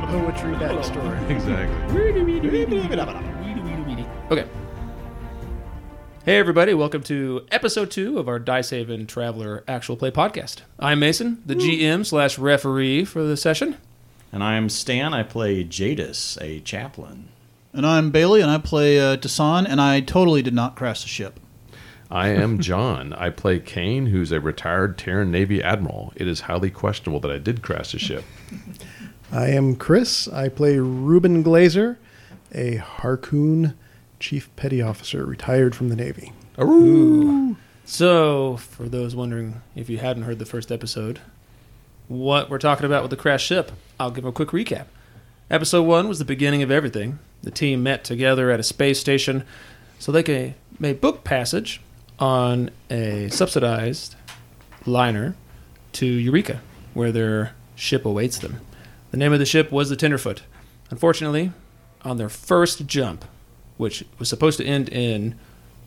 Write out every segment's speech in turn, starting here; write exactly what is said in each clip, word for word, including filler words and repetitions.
poetry backstory. Exactly. Okay. Hey everybody, welcome to episode two of our Dice Haven Traveler Actual Play podcast. I'm Mason, the G M slash referee for the session. And I'm Stan. I play Jadis, a chaplain. And I'm Bailey, and I play uh, Dasan, and I totally did not crash the ship. I am John. I play Kane, who's a retired Terran Navy admiral. It is highly questionable that I did crash the ship. I am Chris. I play Ruben Glazer, a Harkoon Chief Petty Officer, retired from the Navy. Ooh. So, for those wondering if you hadn't heard the first episode, what we're talking about with the crashed ship, I'll give a quick recap. Episode one was the beginning of everything. The team met together at a space station so they could make book passage on a subsidized liner to Eureka, where their ship awaits them. The name of the ship was the Tenderfoot. Unfortunately, on their first jump, which was supposed to end in...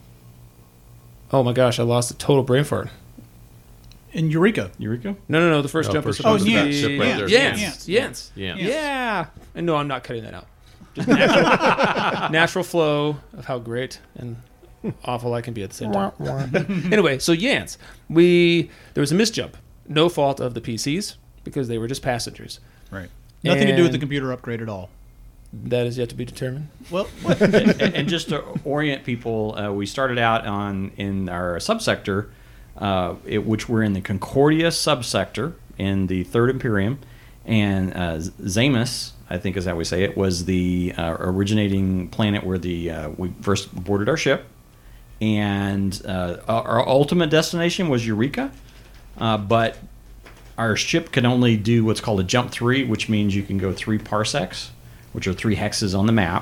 Oh my gosh, I lost a total brain fart. In Eureka. Eureka? No, no, no, the first Oh, jump was first supposed jump. to Oh, be... ship right there. Yance. Yance. Yance. Yeah. Yeah. And no, I'm not cutting that out. Just natural, natural flow of how great and awful I can be at the same time. Anyway, so Yance. We, there was a misjump. No fault of the P Cs, because they were just passengers. Right. Nothing to do with the And- computer upgrade at all. That is yet to be determined. Well, and, and just to orient people, uh, we started out on in our subsector, uh, it, which we're in the Concordia subsector in the Third Imperium, and uh, Zamus, I think is how we say it, was the uh, originating planet where the uh, we first boarded our ship, and uh, our, our ultimate destination was Eureka, uh, but our ship can only do what's called a jump three, which means you can go three parsecs, which are three hexes on the map.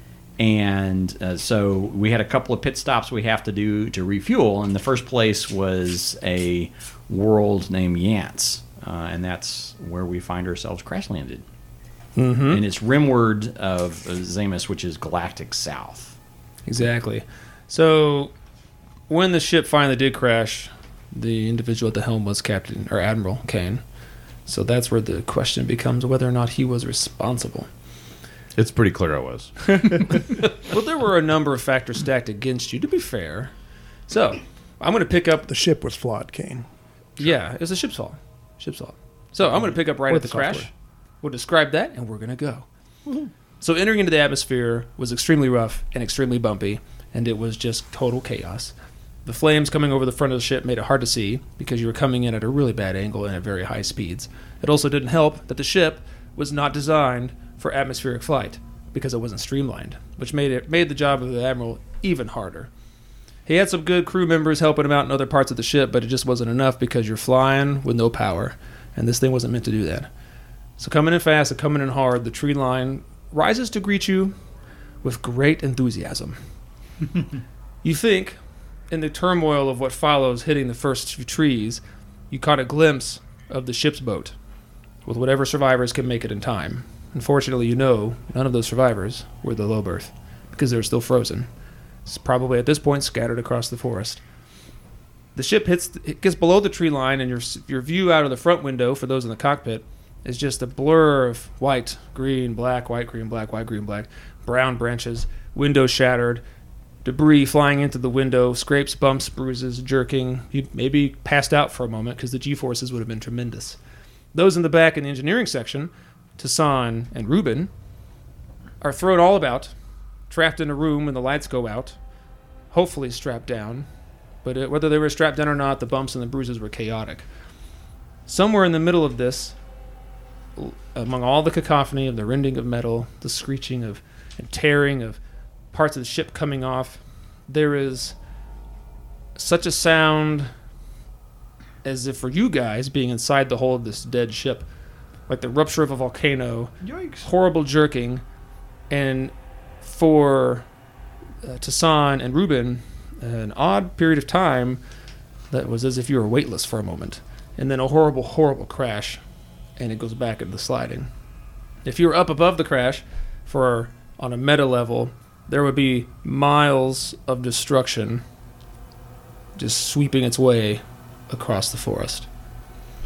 And uh, so we had a couple of pit stops we have to do to refuel. And the first place was a world named Yance. Uh, and that's where we find ourselves crash landed. Mm-hmm. And it's rimward of uh, Zamus, which is galactic south. Exactly. So, when the ship finally did crash, the individual at the helm was Captain, or Admiral Kane. So that's where the question becomes whether or not he was responsible. It's pretty clear I was. Well, there were a number of factors stacked against you, to be fair. So, I'm going to pick up... The ship was flawed, Kane. Yeah, it's a ship's fault. Ship's fault. So, I'm going to pick up right Or at the the crash. software. We'll describe that, and we're going to go. So, entering into the atmosphere was extremely rough and extremely bumpy, and it was just total chaos. The flames coming over the front of the ship made it hard to see because you were coming in at a really bad angle and at very high speeds. It also didn't help that the ship was not designed for atmospheric flight because it wasn't streamlined, which made it made the job of the Admiral even harder. He had some good crew members helping him out in other parts of the ship, but it just wasn't enough because you're flying with no power, and this thing wasn't meant to do that. So coming in fast and coming in hard, the tree line rises to greet you with great enthusiasm. You think, in the turmoil of what follows hitting the first few trees, you caught a glimpse of the ship's boat, with whatever survivors can make it in time. Unfortunately, you know none of those survivors were the low berth, because they're still frozen. It's probably at this point scattered across the forest. The ship hits, it gets below the tree line, and your your view out of the front window, for those in the cockpit, is just a blur of white, green, black, white, green, black, white, green, black, brown branches, windows shattered, debris flying into the window, scrapes, bumps, bruises, jerking. You maybe passed out for a moment because the G-forces would have been tremendous. Those in the back in the engineering section, Tassan and Ruben, are thrown all about, trapped in a room when the lights go out, hopefully strapped down. But it, whether they were strapped down or not, the bumps and the bruises were chaotic. Somewhere in the middle of this, among all the cacophony of the rending of metal, the screeching of and tearing of parts of the ship coming off, there is such a sound as if for you guys being inside the hull of this dead ship, like the rupture of a volcano, yikes. horrible jerking, and for uh, Tassan and Ruben, an odd period of time that was as if you were weightless for a moment, and then a horrible, horrible crash, and it goes back into the sliding. If you were up above the crash, for on a meta level, there would be miles of destruction just sweeping its way across the forest.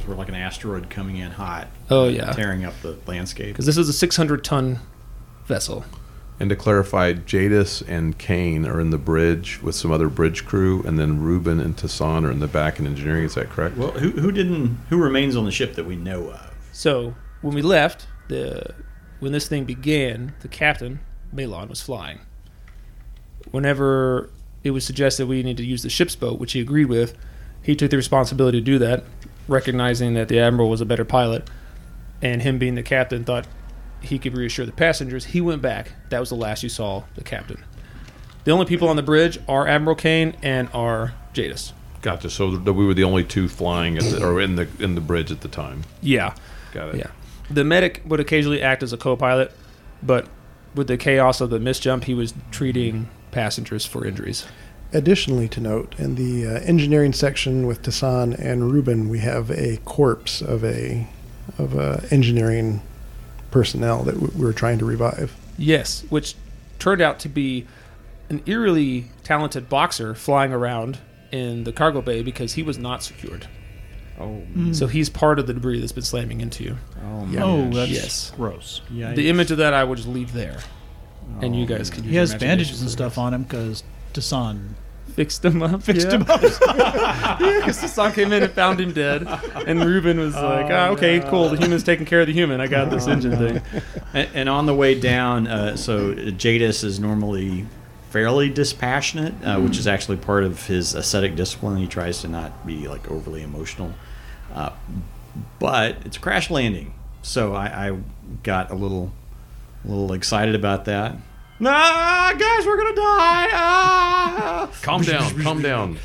So we're like an asteroid coming in hot. Oh, yeah. Tearing up the landscape. Because this is a six hundred ton vessel. And to clarify, Jadis and Kane are in the bridge with some other bridge crew, and then Ruben and Tassan are in the back in engineering. Is that correct? Well, who who didn't who remains on the ship that we know of? So when we left, the when this thing began, the captain, Malon, was flying. Whenever it was suggested we need to use the ship's boat, which he agreed with, he took the responsibility to do that, recognizing that the Admiral was a better pilot, and him being the captain thought he could reassure the passengers. He went back. That was the last you saw the captain. The only people on the bridge are Admiral Kane and are Jadis. Gotcha. So th- we were the only two flying at the, or in the in the bridge at the time. Yeah. Got it. Yeah. The medic would occasionally act as a co-pilot, but with the chaos of the misjump, he was treating passengers for injuries. Additionally to note, in the uh, engineering section with Tassan and Ruben, we have a corpse of a of a engineering personnel that w- we were trying to revive. Yes, which turned out to be an eerily talented boxer flying around in the cargo bay because he was not secured. Oh, So he's part of the debris that's been slamming into you. oh, Yeah. Oh, man. that's Yes. gross. Yikes. The image of that I would just leave there, and you guys can use He has your bandages imagination and for stuff this. on him because Tassan Fixed him up. fixed yeah. him up. Yeah, because the son came in and found him dead, and Ruben was like, ah, "Okay, cool. The human's taking care of the human. I got this engine thing." And, and on the way down, uh, so Jadis is normally fairly dispassionate, uh, which is actually part of his ascetic discipline. He tries to not be like overly emotional, uh, but it's a crash landing, so I, I got a little, a little excited about that. Ah, guys, we're gonna die! Ah! Calm down. calm down.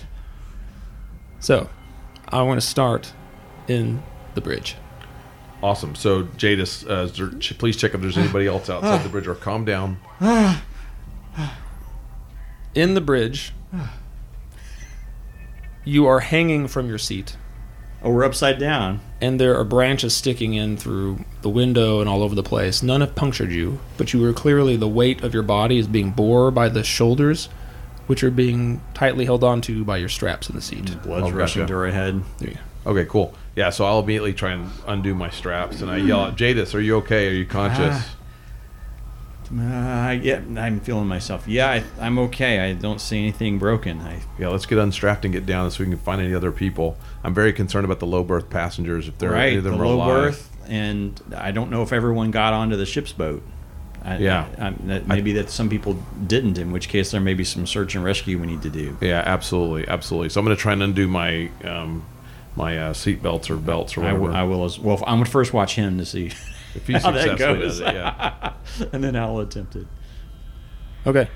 So, I want to start in the bridge. Awesome. So Jadis, uh, is there, ch- please check if there's anybody else outside the bridge, or calm down. In the bridge, you are hanging from your seat, Oh, we're upside down. and there are branches sticking in through the window and all over the place. None have punctured you, but you are clearly, the weight of your body is being bore by the shoulders, which are being tightly held onto by your straps in the seat. Blood's Oh, rushing gotcha. to our head. There you go. Okay, cool. Yeah, so I'll immediately try and undo my straps, and I yell out, Jadis, are you okay? Are you conscious? Ah. Uh, yeah, I'm feeling myself. Yeah, I, I'm okay. I don't see anything broken. I Yeah, let's get unstrapped and get down so we can find any other people. I'm very concerned about the low berth passengers. If they're any right of the them are low alive. berth, and I don't know if everyone got onto the ship's boat. I, Yeah. I, I, that maybe that some people didn't. In which case, there may be some search and rescue we need to do. Yeah, absolutely, absolutely. So I'm going to try and undo my um, my uh, seat belts or belts or I, whatever. w- I will as well. I'm gonna first watch him to see if he how that successfully goes, does it, yeah. and then I'll attempt it. Okay.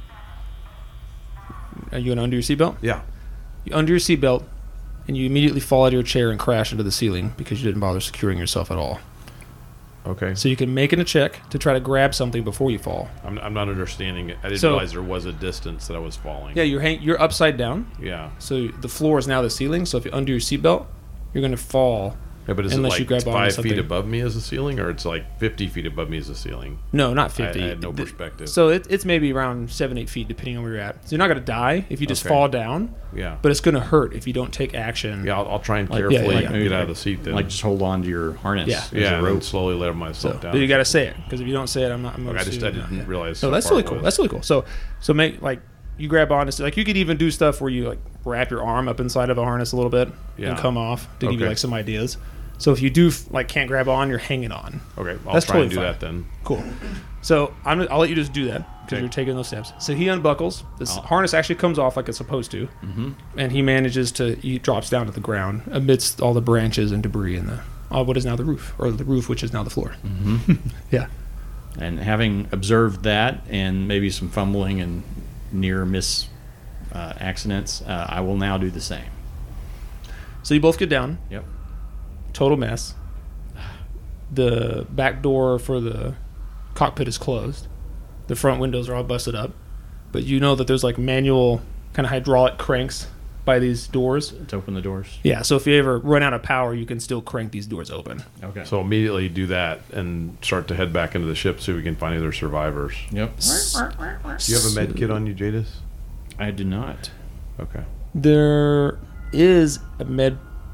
Are you going to undo your seatbelt? Yeah. You undo your seatbelt, and you immediately fall out of your chair and crash into the ceiling because you didn't bother securing yourself at all. Okay. So you can make it a check to try to grab something before you fall. I'm, I'm not understanding it. I didn't So- realize there was a distance that I was falling. Yeah, you're hang- you're upside down, Yeah. so the floor is now the ceiling. So if you undo your seatbelt, you're going to fall. Yeah, but is Unless it you like grab onto five something. feet above me as the ceiling, or it's like fifty feet above me as the ceiling? No, not I, fifty. I had no The- perspective. So it, it's maybe around seven, eight feet, depending on where you're at. So you're not going to die if you just Okay. fall down, yeah. but it's going to hurt if you don't take action. Yeah, I'll, I'll try and Like- carefully yeah, yeah. get out of the seat then. Like just hold on to your harness. Yeah. as yeah, a and then rope. slowly let So, myself down. but you got to say it because if you don't say it, I'm not. I'm Like, gonna I just sue I you. didn't Yeah. realize. No, how that's far really it cool. was. That's really cool. So, so make like you grab on. It's like you could even do stuff where you like wrap your arm up inside of a harness a little bit Yeah. and come off to give you Okay. like some ideas. So if you do like can't grab on, you're hanging on. Okay, I'll That's try and totally do fine. that then. Cool. So I'm, I'll let you just do that because Okay. you're taking those steps. So he unbuckles. This Oh. harness actually comes off like it's supposed to, Mm-hmm. and he manages to. He drops down to the ground amidst all the branches and debris in the uh, what is now the roof, or the roof which is now the floor. Mm-hmm. Yeah. And having observed that, and maybe some fumbling and near miss uh, accidents, uh, I will now do the same. So you both get down. Yep. Total mess. The back door for the cockpit is closed. The front windows are all busted up. But you know that there's like manual kind of hydraulic cranks by these doors. To open the doors. Yeah, so if you ever run out of power, you can still crank these doors open. Okay. So immediately do that and start to head back into the ship so we can find other survivors. Yep. Do you have a med kit on you, Jadis? I do not. Okay. There is a med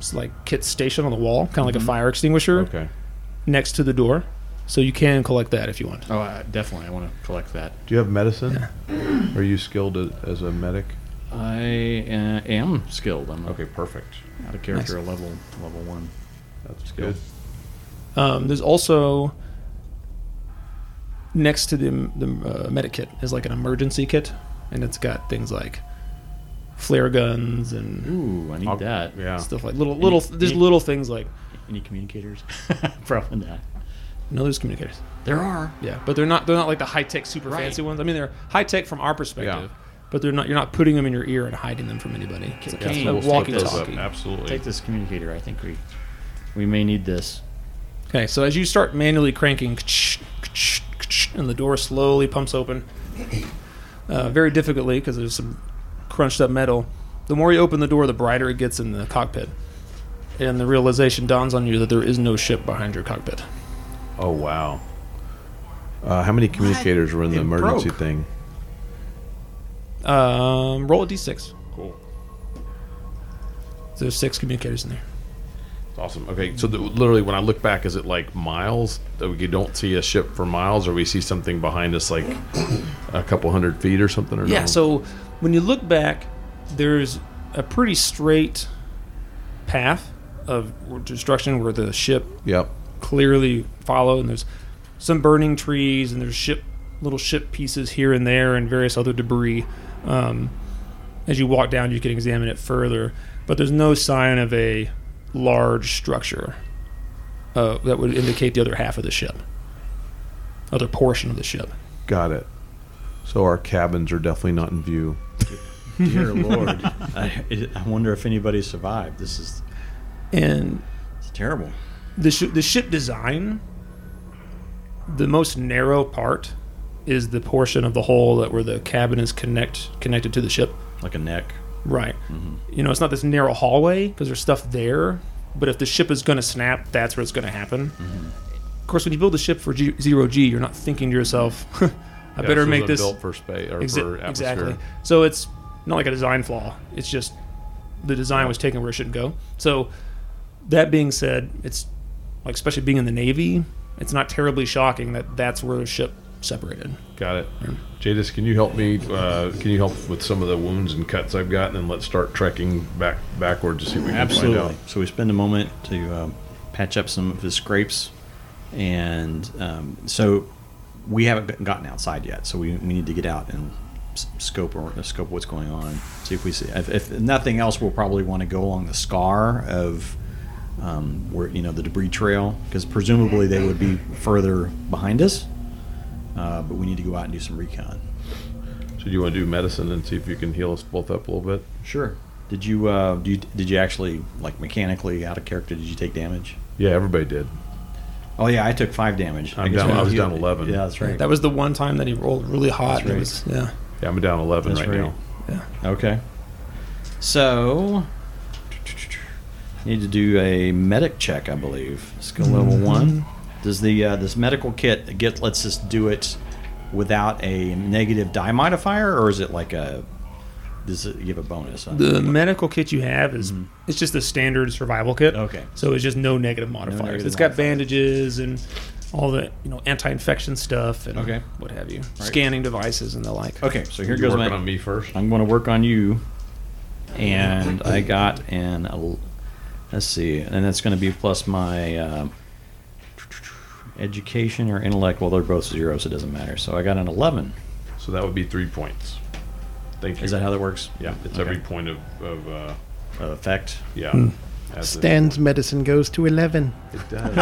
s- like kit station on the wall, kind of like a fire extinguisher, Okay. next to the door. So you can collect that if you want. Oh, I, definitely. I want to collect that. Do you have medicine? Are you skilled a- as a medic? I uh, am skilled. I'm Okay, perfect. out of character level level one. That's good. Um, there's also next to the the uh, medic kit is like an emergency kit, and it's got things like flare guns and Ooh, I need I'll- that. Yeah. stuff like little little. Any- There's any- little things like Any communicators? Probably not. no, there's communicators. There are. Yeah, but they're not they're not like the high tech super Right. fancy ones. I mean, they're high tech from our perspective, Yeah. but they're not. You're not putting them in your ear and hiding them from anybody. It's, Yeah, it's so a we'll flip walkie those talkie. Absolutely. Take this communicator. I think we we may need this. Okay, so as you start manually cranking, and the door slowly pumps open, uh, very difficultly because there's some crunched up metal. The more you open the door, the brighter it gets in the cockpit, and the realization dawns on you that there is no ship behind your cockpit. Oh wow. Uh, how many communicators were in the It emergency broke. thing? Um, roll a d six. Cool. There's six communicators in there. It's awesome. Okay, so the, literally, when I look back, is it like miles that we don't see a ship for miles, or we see something behind us like a couple hundred feet or something? Or Yeah, no? so when you look back, there's a pretty straight path of destruction where the ship Yep. clearly followed, and there's some burning trees, and there's ship little ship pieces here and there, and various other debris. Um, as you walk down, you can examine it further, but there's no sign of a large structure uh, that would indicate the other half of the ship, other portion of the ship. Got it. So our cabins are definitely not in view. Dear Lord, I, it, I wonder if anybody survived. This is And it's terrible. the sh- the ship design, the most narrow part is the portion of the hull that where the cabin is connect connected to the ship. Like a neck. Right. You know, it's not this narrow hallway because there's stuff there. But if the ship is going to snap, that's where it's going to happen. Of course, when you build a ship for G- zero G, you're not thinking to yourself, "I Yeah, better this make wasn't this built for space or Exa- for atmosphere. exactly." So it's not like a design flaw. It's just the design was taken where it shouldn't go. So that being said, it's like especially being in the Navy, it's not terribly shocking that that's where the ship separated. Got it. Jadis, can you help me? Uh, can you help with some of the wounds and cuts I've got, and then let's start trekking back backwards to see what we can Absolutely. find out. So we spend a moment to um, patch up some of his scrapes, and um, so we haven't g- gotten outside yet. So we, we need to get out and s- scope or uh, scope what's going on. See if we see. If, if nothing else, we'll probably want to go along the scar of um, where you know the debris trail, because presumably they would be further behind us. Uh, but we need to go out and do some recon. So do you want to do medicine and see if you can heal us both up a little bit? Sure. Did you uh, do you, did you actually like mechanically out of character? Did you take damage? Yeah, everybody did. Oh yeah, I took five damage. I'm guess down- we I was healed- down eleven. Yeah, that's right. That was the one time that he rolled really hot. That's It right. was- yeah. Yeah, I'm down eleven That's right, right. now. Yeah. Okay. So need to do a medic check, I believe. Skill level one. Does the uh, this medical kit get lets us do it without a negative die modifier, or is it like a does it give a bonus? on The it? medical kit you have is it's just a standard survival kit. Okay. So it's just no negative modifiers. negative It's got modifiers. bandages and all the you know anti-infection stuff and Okay. what have you, scanning devices and the like. Okay, so here You goes working my. on me first. I'm going to work on you, and I got an. el- Let's see, and that's going to be plus my uh, education or intellect. Well, they're both zeros, so it doesn't matter. So I got an eleven. So that would be three points. Thank you. Is that how that works? Yeah, it's Okay. every point of, of uh, Uh, effect? yeah. Hmm. as it- Stan's medicine goes to eleven. It does.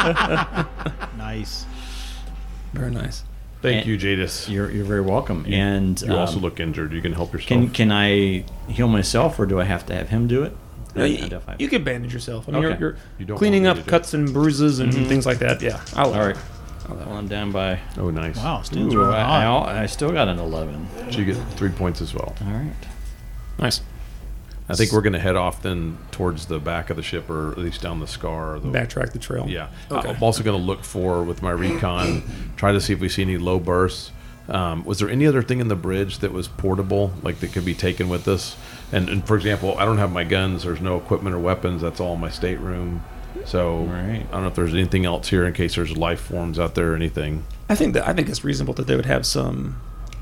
Nice. Very nice. Thank And- you, Jadis. You're you're very welcome. And You also um, look injured. You can help yourself. Can can I heal myself, or do I have to have him do it? No, I you, identify- you can bandage yourself. I mean, Okay. you're, you're You don't cleaning want me up to do it. cuts and bruises and Mhm. things like that. Yeah. I'll All right. I'll Well, I'm down by. Oh, nice. Wow, Stan's Ooh, really I, hot. I, I still got an eleven. So you get three points as well. All right. Nice. I think we're going to head off then towards the back of the ship, or at least down the scar. Or the, Backtrack the trail. Yeah. Okay. I'm also going to look for, with my recon, try to see if we see any low bursts. Um, was there any other thing in the bridge that was portable, like that could be taken with us? And, and for example, I don't have my guns. There's no equipment or weapons. That's all in my stateroom. So Right. I don't know if there's anything else here in case there's life forms out there or anything. I think that I think it's reasonable that they would have some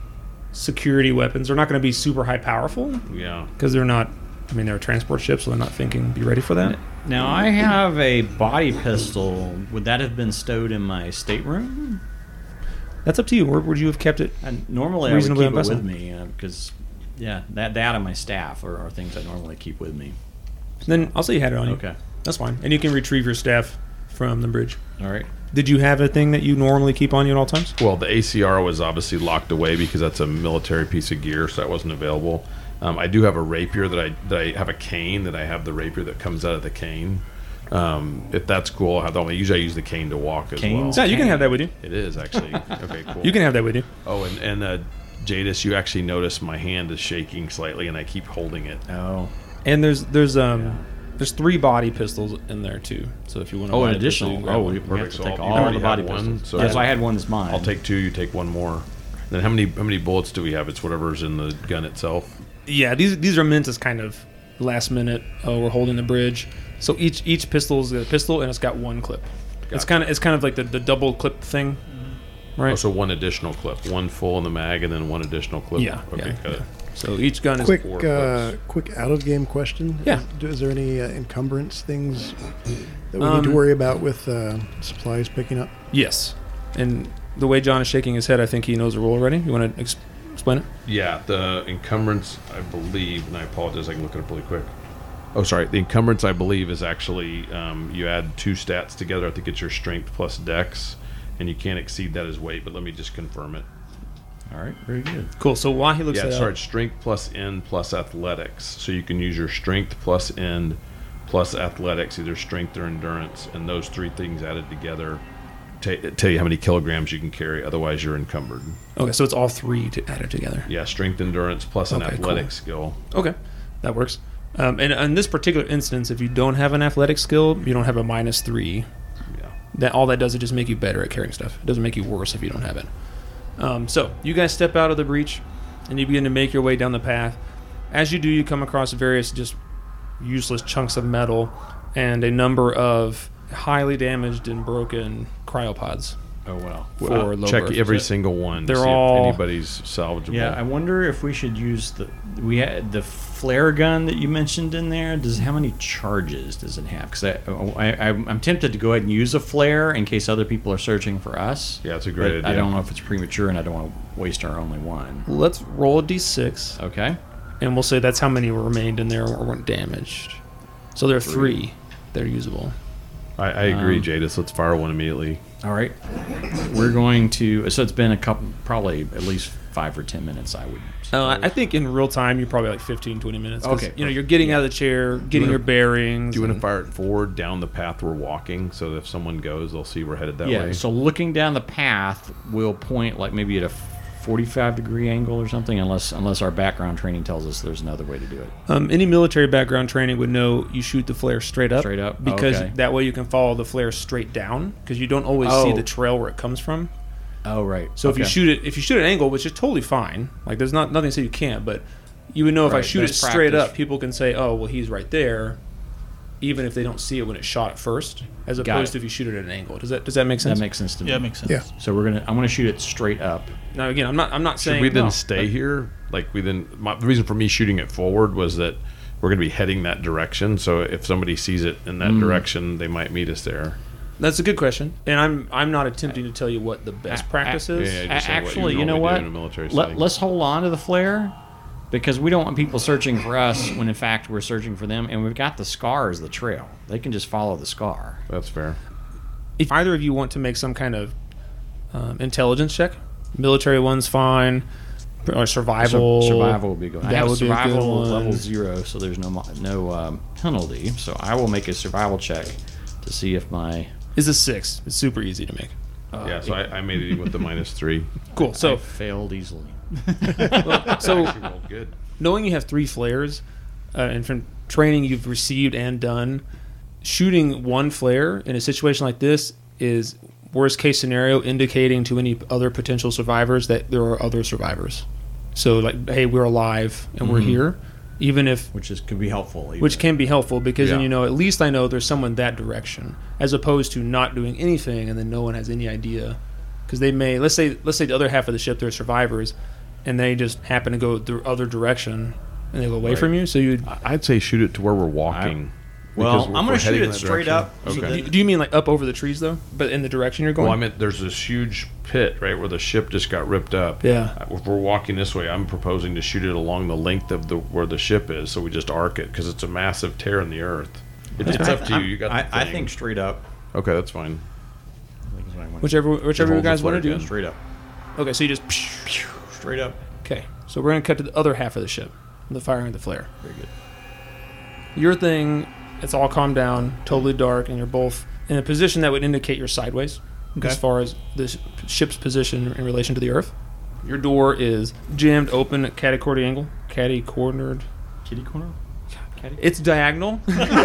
security weapons. They're not going to be super high powerful Yeah. because they're not. I mean, they're a transport ship, so they're not thinking be ready for that. Now I have a body pistol. Would that have been stowed in my stateroom? That's up to you. Where would you have kept it? And normally I would Reasonably keep it unprecedented. with me uh, because, yeah, that that and my staff are, are things I normally keep with me. Then I'll say you had it on you. Okay. That's fine. And you can retrieve your staff from the bridge. All right. Did you have a thing that you normally keep on you at all times? Well, the A C R was obviously locked away because that's a military piece of gear, so that wasn't available. Um, I do have a rapier that I that I have a cane that I have the rapier that comes out of the cane. Um, if that's cool, I have the, usually I use the cane to walk as Canes? Yeah, well. you can have that with you. It is actually okay. Cool. You can have that with you. Oh, and and uh, Jadis, you actually notice my hand is shaking slightly, and I keep holding it. Oh. And there's there's um there's three body pistols in there too. So if you want to, Oh, buy an a pistol, additional. you can grab Oh, one. we, we have Perfect. to So take I'll- you all already the body have one, pistols. so- yes, I had one as mine. I'll take two. You take one more. Then how many how many bullets do we have? It's whatever's in the gun itself. Yeah, these these are meant as kind of last minute. Oh, we're holding the bridge. So each each pistol's got a pistol and it's got one clip. It's Gotcha. kind of it's kind of like the, the double clip thing, right? Oh, so one additional clip, one full in the mag, and then one additional clip. Yeah, Okay, yeah, got it. yeah. So each gun is Quick, four uh, clips. quick out of game question. Yeah. Is, do- is there any uh, encumbrance things that we Um, need to worry about with uh, supplies picking up? yes. And the way John is shaking his head, I think he knows the rule already. You want to ex- explain it? Yeah, the encumbrance, I believe, and I apologize, I can look it up really quick. Oh, sorry. The encumbrance, I believe, is actually um, you add two stats together. I think it's your strength plus dex, and you can't exceed that as weight. But let me just confirm it. All right. Very good. Cool. So while he looks Yeah, at sorry. It's strength plus N plus athletics. So you can use your strength plus N plus athletics, either strength or endurance, and those three things added together ta tell you how many kilograms you can carry. Otherwise, you're encumbered. Okay, so it's all three to add it together. Yeah, strength, endurance plus an Okay, athletic cool. skill. Okay, that works. Um, and in this particular instance, if you don't have an athletic skill, you don't have a minus three. Yeah. That all that does is just make you better at carrying stuff. It doesn't make you worse if you don't have it. Um, so you guys step out of the breach, and you begin to make your way down the path. As you do, you come across various just useless chunks of metal and a number of highly damaged and broken cryopods. Oh wow. For Well, low check birth. every single one. to They're see all- if anybody's salvageable. Yeah, I wonder if we should use the we had the flare gun that you mentioned in there. Does how many charges does it have? Because I, I I'm tempted to go ahead and use a flare in case other people are searching for us. Yeah, it's a great but I idea. don't know if it's premature, and I don't want to waste our only one. Let's roll a d six, Okay. and we'll say that's how many remained in there or weren't damaged. So there are three that are usable. I, I agree, Um, Jadis. Let's fire one immediately. All right. We're going to. So it's been a couple, probably at least five or ten minutes. I would. Uh, I I think in real time, you're probably like fifteen, twenty minutes. 'cause, Okay, You know, you're getting out of the chair, getting wanna- your bearings. Do you want to and- fire it forward down the path we're walking so that if someone goes, they'll see we're headed that yeah. way? So looking down the path, we'll point like maybe at a forty-five degree angle or something, unless unless our background training tells us there's another way to do it. Um, any military background training would know you shoot the flare straight up. Straight up? Because Okay. that way you can follow the flare straight down because you don't always see Oh. the trail where it comes from. Oh right. So if you shoot it, if you shoot at an angle, which is totally fine, like there's not nothing to say you can't, but you would know if I Right, shoot it best straight practice. up, people can say, "Oh, well, he's right there," even if they don't see it when it's shot at first, as Got opposed it. to if you shoot it at an angle. Does that does that make sense? that makes sense to me. Yeah, it makes sense. Yeah. So we're gonna. I'm gonna shoot it straight up. Now again, I'm not I'm not Should saying we then no, stay but- here? Like we then, my, the reason for me shooting it forward was that we're going to be heading that direction. So if somebody sees it in that Mm. direction, they might meet us there. That's a good question, and I'm I'm not attempting to tell you what the best A- practice a- is. Yeah, A- just say what you Actually, you know normally do what? in a military Let, setting. let's hold on to the flare because we don't want people searching for us when in fact we're searching for them, and we've got the scar as the trail. They can just follow the scar. That's fair. If either of you want to make some kind of um, intelligence check, military one's fine, or survival. Sur- survival would be good. I That have would be a good survival one. level zero, so there's no mo- no um, penalty. So I will make a survival check to see if my Is a six. It's super easy to make. uh, yeah, so I, I made it even with the minus three. Cool. I So failed easily. so Actually rolled good. knowing you have three flares, uh, and from training you've received and done, shooting one flare in a situation like this is worst case scenario, indicating to any other potential survivors that there are other survivors. So like, hey, we're alive and we're Mhm. here, even if Which is could be helpful. Even. which can be helpful because then Yeah. you know at least I know there's someone that direction, as opposed to not doing anything and then no one has any idea, because they may let's say let's say the other half of the ship they're survivors, and they just happen to go the other direction and they go away Right. from you. So you I- I'd say shoot it to where we're walking. Well, because I'm we're- gonna we're shoot heading it in that straight direction. up. so Okay. that- do you mean like up over the trees though, but in the direction you're going? Well, I meant there's this huge pit right where the ship just got ripped up. Yeah. Uh, If we're walking this way, I'm proposing to shoot it along the length of the where the ship is, so we just arc it because it's a massive tear in the earth. It's, it's up to you. You got. I, the I thing. think straight up. Okay, that's fine. I think is what I want. whichever whichever you holds guys its want weight, to yeah. do. Straight up. Okay, so you just Straight up. okay. So we're gonna cut to the other half of the ship, the firing of the flare. Very good. Your thing, it's all calmed down, totally dark, and you're both in a position that would indicate you're sideways Okay. as far as the sh- ship's position in relation to the Earth. Your door is jammed open at catty-cordy angle, catty-cornered. Kitty corner. Caddy? It's diagonal,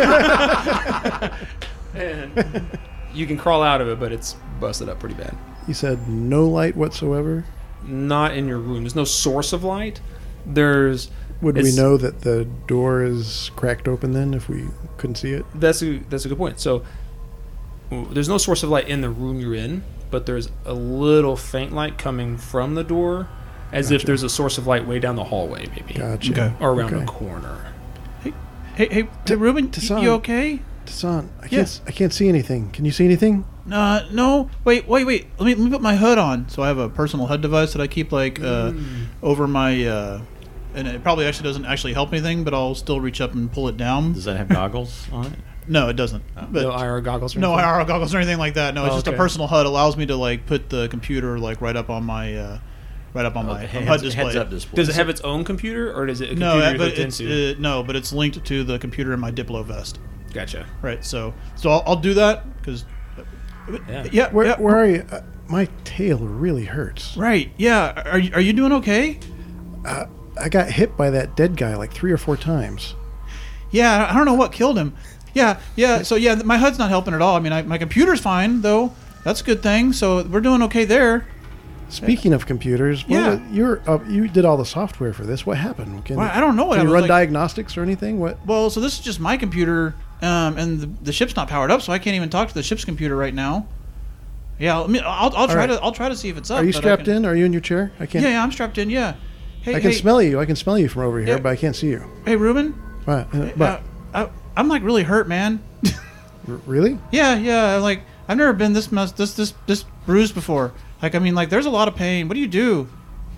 and you can crawl out of it, but it's busted up pretty bad. You said no light whatsoever. Not in your room. There's no source of light. There's Would we It's- know that the door is cracked open then if we couldn't see it? That's a that's a good point. So w- there's no source of light in the room you're in, but there's a little faint light coming from the door, as if Gotcha. there's a source of light way down the hallway, maybe, Gotcha. Okay. or around Okay. a corner. Hey, hey, hey Ruben, y- Tassan. you okay? Tassan, I Yeah. can't. s- I can't see anything. Can you see anything? Uh, no. Wait, wait, wait. Let me let me put my hood on. So I have a personal hood device that I keep like uh, over my, uh, and it probably actually doesn't actually help anything, but I'll still reach up and pull it down. Does that have goggles on it? No, it doesn't. But no I R goggles. Or no anything? I R goggles or anything like that. No, it's Oh, just okay. a personal HUD. Allows me to like put the computer like right up on my, uh, right up on my Okay, HUD heads, display. heads up display. Does it have its own computer, or is it a computer No, you're uh, but hooked it's into? uh, no, but it's linked to the computer in my Diplo vest. Gotcha. Right. So so I'll, I'll do that because. Yeah. Yeah. Where, yeah, where are you? Uh, my tail really hurts. Right. Yeah. Are you, are you doing okay? I got hit by that dead guy like three or four times. Yeah. I don't know what killed him. Yeah. Yeah. So yeah, my HUD's not helping at all. I mean, I, my computer's fine though. That's a good thing. So we're doing okay there. Speaking of computers, what Yeah. was- you're uh, you did all the software for this. What happened? Can, Well, I don't know what Can I you was run like- diagnostics or anything? What? Well, so this is just my computer, um, and the, the ship's not powered up, so I can't even talk to the ship's computer right now. Yeah. I mean, I'll, I'll try right. to I'll try to see if it's up. Are you but I strapped can- in? Are you in your chair? I can't. Yeah. Yeah. I'm strapped in. Yeah. Hey. I can hey, smell you. I can smell you from over here, Yeah. but I can't see you. Hey, Ruben. What? Uh, Uh, but I, I'm like really hurt, man. r- really? Yeah, yeah. Like I've never been this much this this this bruised before. Like I mean, like there's a lot of pain. What do you do?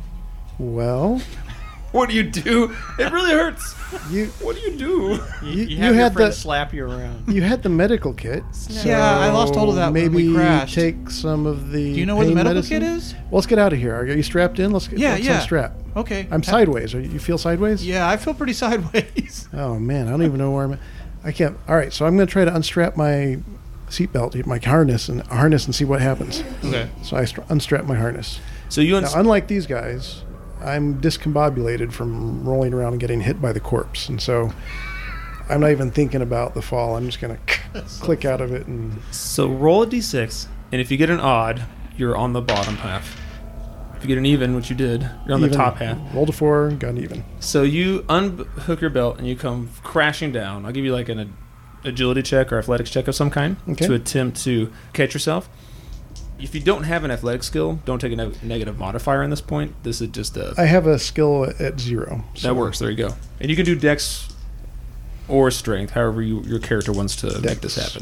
Well, What do you do? It really hurts. you What do you do? You, you- you you have your had friend the- slap you around. you had the medical kit. Yeah, I lost hold of that when Maybe we crashed. take some of the. Do you know where the pain medical medicine? kit is? Well, let's get out of here. Are you strapped in? Let's get. Yeah, let's yeah. unstrap. Okay. I'm Ha- sideways. Are you, you feel sideways? Yeah, I feel pretty sideways. Oh man, I don't even know where I'm at. I can't. All right, so I'm going to try to unstrap my seatbelt, my harness, and harness, and see what happens. Okay. So I stra- unstrap my harness. So you Now, uns- unlike these guys, I'm discombobulated from rolling around and getting hit by the corpse, and so I'm not even thinking about the fall. I'm just going to click out of it, and So roll a d six, and if you get an odd, you're on the bottom half. If you get an even, which you did, you're on even. the top half. Rolled a four, got an even. So you unhook your belt and you come crashing down. I'll give you like an ag- agility check or athletics check of some kind Okay. to attempt to catch yourself. If you don't have an athletic skill, don't take a ne- negative modifier in this point. This is just a I have a skill at zero. that so works. There you go. And you can do dex or strength, however you, your character wants to make this Dex. happen.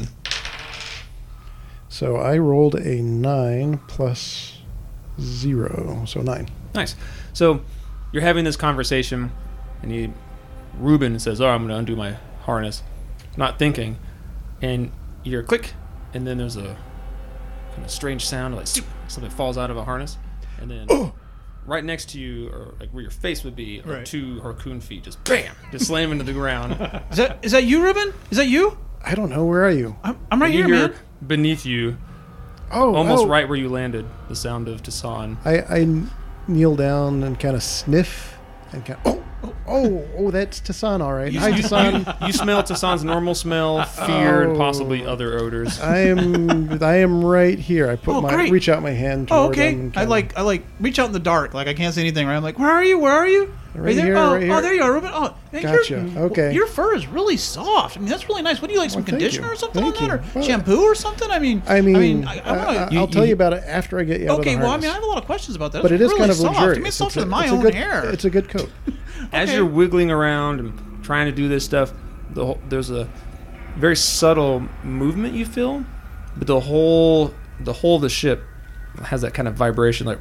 So I rolled a nine plus zero, so nine. Nice. So you're having this conversation, and you, Ruben says, "Oh, I'm going to undo my harness," not thinking, and you're click, and then there's a kind of strange sound, like "Zoop," something falls out of a harness, and then right next to you, or like where your face would be, are Right. two harpoon feet just bam, just slam into the ground. Is that is that you, Ruben? Is that you? I don't know. Where are you? I'm, I'm right And you here, hear man. beneath you, Oh, almost oh. right where you landed, the sound of Tassan. I, I kneel down and kind of sniff and kind of, oh, Oh, oh, that's Tassan, all right. You, Hi, you, Tassan. you, you smell Tassan's normal smell, fear, and Oh. possibly other odors. I am, I am right here. I put Oh, my, great. reach out my hand. Oh, toward okay. him, I kinda- like I like reach out in the dark, like I can't see anything. Right? I'm like, where are you? Where are you? Are Right you there? here, oh, right here. oh, there you are, Ruben. Oh, man, Gotcha. Your, Okay. Your fur is really soft. I mean, that's really nice. What do you like? Some Well, thank conditioner you. or something Thank on that, you. or Well, shampoo or something? I mean, I mean, I, I, I, wanna, I, You- will tell you- you about it after I get you out okay, of the well, I mean, I harness. have a lot of questions about that. But it It's is really kind of soft. luxurious. I mean, it's softer a- than my a own good, hair. It's a good coat. As Okay. you're wiggling around and trying to do this stuff, the whole, there's a very subtle movement you feel, but the whole the whole of the ship has that kind of vibration, like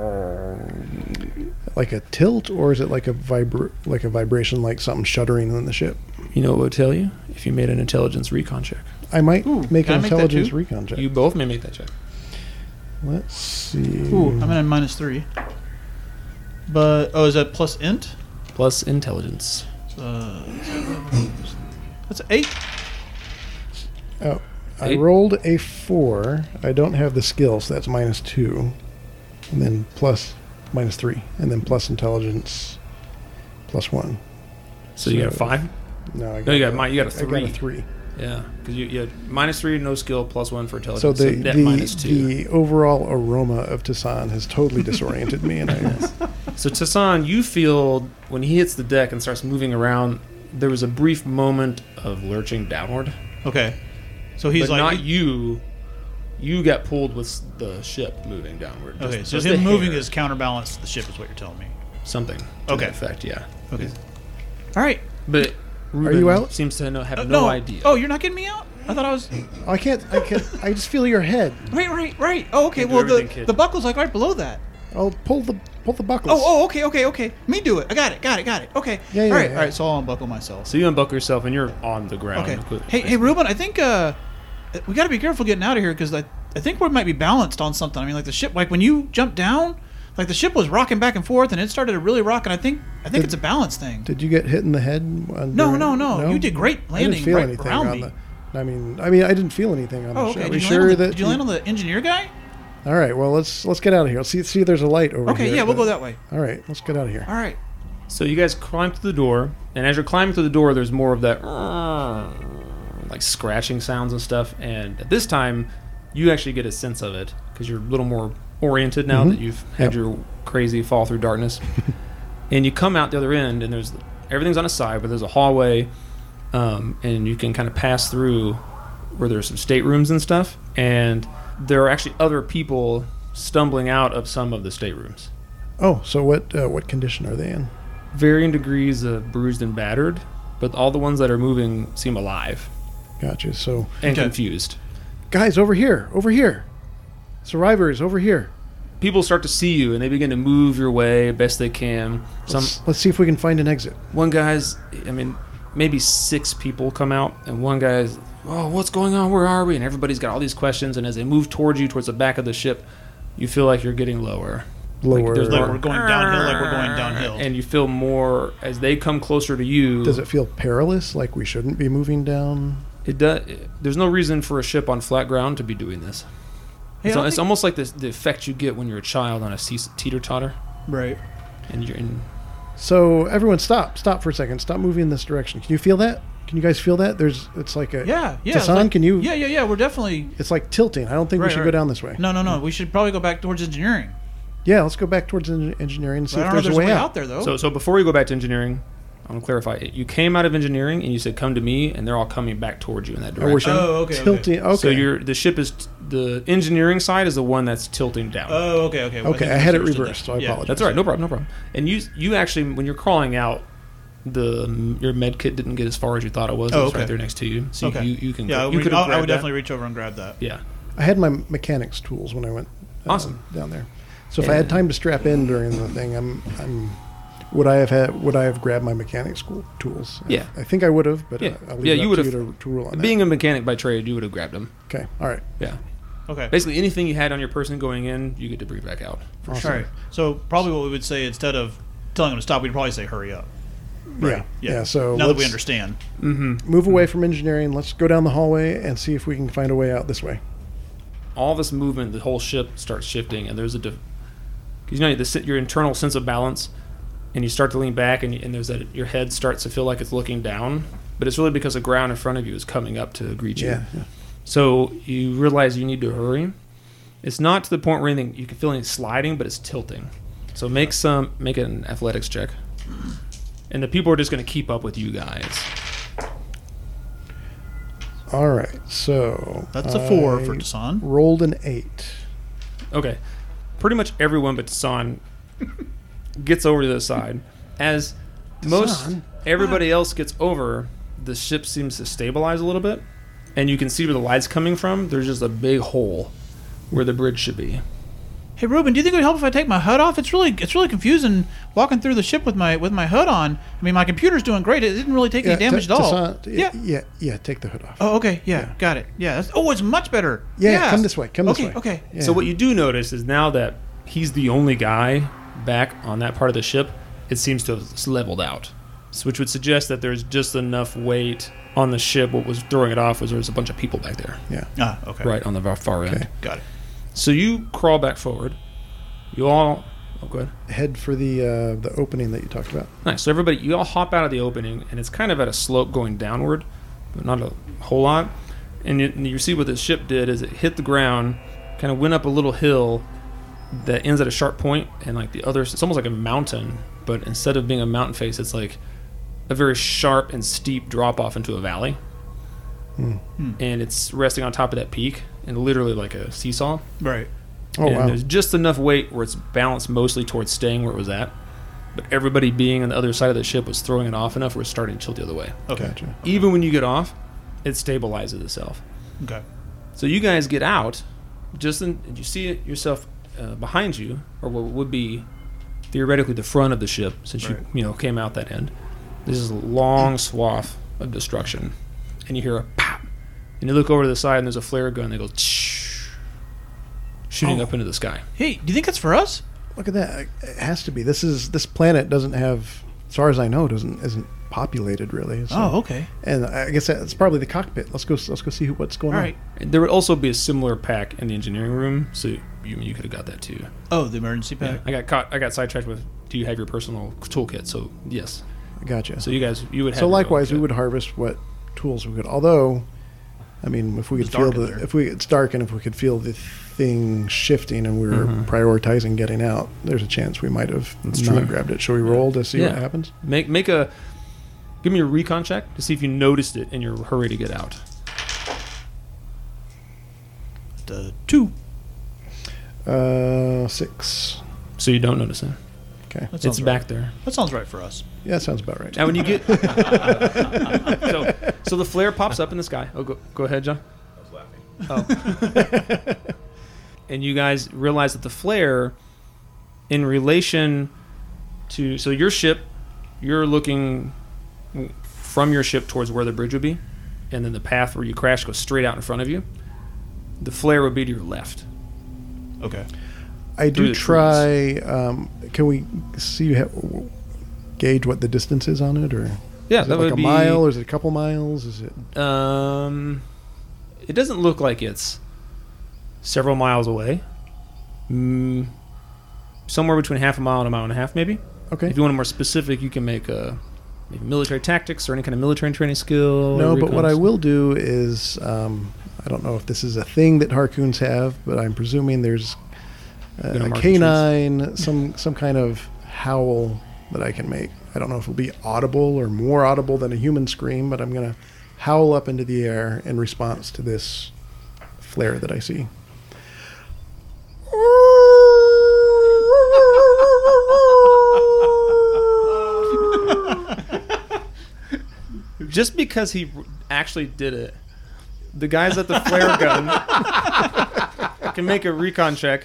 Like a tilt, or is it like a vibra- like a vibration, like something shuddering in the ship? you know what would tell you if you made an intelligence recon check. I might Ooh, make can I an make that intelligence too? recon check. You both may make that check. Let's see. Ooh, I'm at a minus three. But oh, is that plus int? Plus intelligence. Uh, that's an eight. Oh, I Eight. rolled a four. I don't have the skill, so that's minus two, and then plus minus three, and then plus intelligence, plus one. So you got a So- five? No, I got No, you got mi- you got a I got three. a three. Yeah, because you, you had minus three, no skill, plus one for intelligence. So the net the, minus two. the overall aroma of Tassan has totally disoriented me, and I So Tassan, you feel when he hits the deck and starts moving around, there was a brief moment of lurching downward. Okay. So he's but like, not you. You got pulled with the ship moving downward. Just- okay, so just him the moving hair. is counterbalanced the ship, is what you're telling me. something. To Okay. that effect, yeah. Okay. All right. But Ruben you out? Seems to know, have Uh, no, idea. Oh, you're not getting me out? I thought I was. I can't I can't I just feel your head. Right, right, right. Oh, okay. Can't do Well, the everything, kid. the buckle's like right below that. I'll pull the pull the buckles. Oh, oh, okay, okay, okay. Me do it. I got it, got it, got it. Okay. Yeah, yeah, all right, yeah. all right. So I'll unbuckle myself. So you unbuckle yourself and you're on the ground. Okay. Completely. Hey, hey, Ruben. I think uh, we got to be careful getting out of here because I I think we might be balanced on something. I mean, like the ship, like when you jumped down, like the ship was rocking back and forth, and it started to really rock. And I think I think Did- it's a balance thing. Did you get hit in the head? on- No, during- no, no. You did great I landing didn't feel right anything around on me. the. I mean, I mean, I didn't feel anything on Oh, the okay. ship. Are Did you you, sure land on the, that? did you land on the engineer guy? All right. Well, let's let's get out of here. Let's see see if there's a light over Okay, here. yeah, we'll but- go that way. All right. Let's get out of here. All right. So you guys climb through the door, and as you're climbing through the door, there's more of that like scratching sounds and stuff. And at this time, you actually get a sense of it because you're a little more oriented now Mhm. that you've had Yep. your crazy fall through darkness. And you come out the other end, and there's everything's on a side, but there's a hallway, um, and you can kind of pass through where there's some staterooms and stuff. And there are actually other people stumbling out of some of the staterooms. Oh, so what uh, what condition are they in? Varying degrees of bruised and battered, but all the ones that are moving seem alive Gotcha. So, and Okay. confused. guys, over here, over here, survivors, over here. People start to see you, and they begin to move your way best they can. Some Let's, let's see if we can find an exit. one guy's, I mean, maybe six people come out, and one guy's, oh, what's going on? Where are we? And everybody's got all these questions, and as they move towards you, towards the back of the ship, you feel like you're getting lower. Lower. there's Like more- we're going downhill, like we're going downhill. And you feel more as they come closer to you. Does it feel perilous? Like we shouldn't be moving down? It does. There's no reason for a ship on flat ground to be doing this. Hey, it's, I it's think- almost like this, the effect you get when you're a child on a te- teeter totter, Right. and you're in. So everyone, stop, stop for a second. Stop moving in this direction. Can you feel that? Can you guys feel that? There's, it's like a. Yeah, yeah. it's Tassan, like- can you? Yeah, yeah, yeah. We're definitely. It's like tilting. I don't think Right, we should right. go down this way. No, no, no. We should probably go back towards engineering. Yeah, let's go back towards en- engineering and see But I if don't know if there's, there's a way, out. there though. So, so before we go back to engineering, I want to clarify. You came out of engineering, and you said, "Come to me," and they're all coming back towards you in that Oh, we're direction. Oh, okay, okay. tilting. Okay. So you're the ship is the engineering side is the one that's tilting down. Oh, okay, okay. Well, Okay, think I had it misunderstood reversed, that. so I Yeah. apologize. That's all right. No problem. No problem. And you you actually when you're crawling out, the your med kit didn't get as far as you thought it was. Oh, it was okay. right there next to you. So Okay. you you can Yeah, you we, could I, have I would grabbed that. definitely reach over and grab that. Yeah. I had my mechanics tools when I went uh, Awesome. down there. So if I had And- time to strap in during the thing, I'm, I'm would I have had would I have grabbed my mechanics school tools? Yeah. I think I would have, but Yeah. uh, I'll leave Yeah, it you up would to have- to, to rule on Being a mechanic by trade, you would have grabbed them. that. Okay, all right. Yeah. Okay. Basically, anything you had on your person going in, you get to bring back out. For Awesome. All right. So probably what we would say instead of telling them to stop, we'd probably say hurry up. Yeah, yeah. So now that we let's understand. Mm-hmm. move away from engineering. Let's go down the hallway and see if we can find a way out this way. All this movement, the whole ship starts shifting, and there's a, because you know the, your internal sense of balance and you start to lean back, and, you, and there's that your head starts to feel like it's looking down, but it's really because the ground in front of you is coming up to greet you. Yeah, yeah. So you realize you need to hurry. It's not to the point where anything you can feel any sliding, but it's tilting. So make some make an athletics check, and the people are just going to keep up with you guys. All right, so That's a four I for Tassan. Rolled an eight. Okay, pretty much everyone but Tassan gets over to the side. As most Tassan? everybody else gets over, the ship seems to stabilize a little bit, and you can see where the light's coming from. There's just a big hole where the bridge should be. Hey Ruben, do you think it would help if I take my hood off? It's really it's really confusing walking through the ship with my with my hood on. I mean, my computer's doing great. It didn't really take any damage T- at all. Tassan, yeah. yeah, yeah. Take the hood off. Oh, okay. Yeah, Yeah. got it. Yeah. That's, oh, it's much better. Yeah, Yes. come this way. Come this okay, way. Okay. Yeah. So what you do notice is now that he's the only guy back on that part of the ship, it seems to have leveled out, so which would suggest that there's just enough weight on the ship. What was throwing it off was there was a bunch of people back there, Yeah. Ah, okay. right on the far- far end. Okay. Got it. So you crawl back forward. You all, oh, go ahead. Head for the uh, the opening that you talked about. Nice. So everybody, you all hop out of the opening, and it's kind of at a slope going downward, but not a whole lot. And you, and you see what the ship did is it hit the ground, kind of went up a little hill that ends at a sharp point, and like the other, it's almost like a mountain, but instead of being a mountain face, it's like a very sharp and steep drop off into a valley. Hmm. And it's resting on top of that peak, and literally like a seesaw. Right. Oh and wow. there's just enough weight where it's balanced mostly towards staying where it was at, but everybody being on the other side of the ship was throwing it off enough where it's starting to tilt the other way. Okay. Gotcha. Even when you get off, it stabilizes itself. Okay. So you guys get out, just in, and you see it yourself uh, behind you, or what would be theoretically the front of the ship, since Right. you you know came out that end. This is a long swath of destruction, and you hear a pop, and you look over to the side, and there's a flare gun that goes shh, shooting Oh. up into the sky. Hey, do you think that's for us? Look at that. It has to be. This is this planet doesn't have, as far as I know, doesn't isn't populated really. So- Oh, okay. And I guess that's probably the cockpit. Let's go. Let's go see who, what's going All on. right. And there would also be a similar pack in the engineering room, so you you could have got that too. Oh, the emergency pack. I got caught. I got sidetracked with. Do you have your personal toolkit? So yes. Gotcha. So you guys, you would have. So your own likewise, we kit. would harvest what tools we could. Although, I mean, if we could It's feel dark in the, there. if we it's dark and if we could feel the thing shifting and we were Mhm. prioritizing getting out, there's a chance we might have That's not true. grabbed it. Shall we roll to see Yeah. what happens? Make make a. Give me a recon check to see if you noticed it in your hurry to get out. The two. Uh, six. So you don't notice it. Okay. That sounds It's right. back there. That sounds right for us. Yeah, that sounds about right. Now when you get. so so the flare pops up in the sky. Oh, go go ahead, John. I was laughing. Oh. And you guys realize that the flare, in relation to, so your ship, you're looking from your ship towards where the bridge would be, and then the path where you crash goes straight out in front of you. The flare would be to your left. Okay. I through do the try. Um, can we see ha- gauge what the distance is on it, or Yeah, is that it like would a be. mile, or is it a couple miles? Is it? Um, it doesn't look like it's several miles away. Mm, somewhere between half a mile and a mile and a half, maybe. Okay. If you want a more specific, you can make a maybe military tactics or any kind of military training skill. No, or but what recons. I will do is, um, I don't know if this is a thing that Harcoons have, but I'm presuming there's uh, Gonna a mark the canine, some some kind of howl that I can make. I don't know if it'll be audible or more audible than a human scream, but I'm gonna howl up into the air in response to this flare that I see. Just because he r- actually did it, the guys at the flare gun can make a recon check.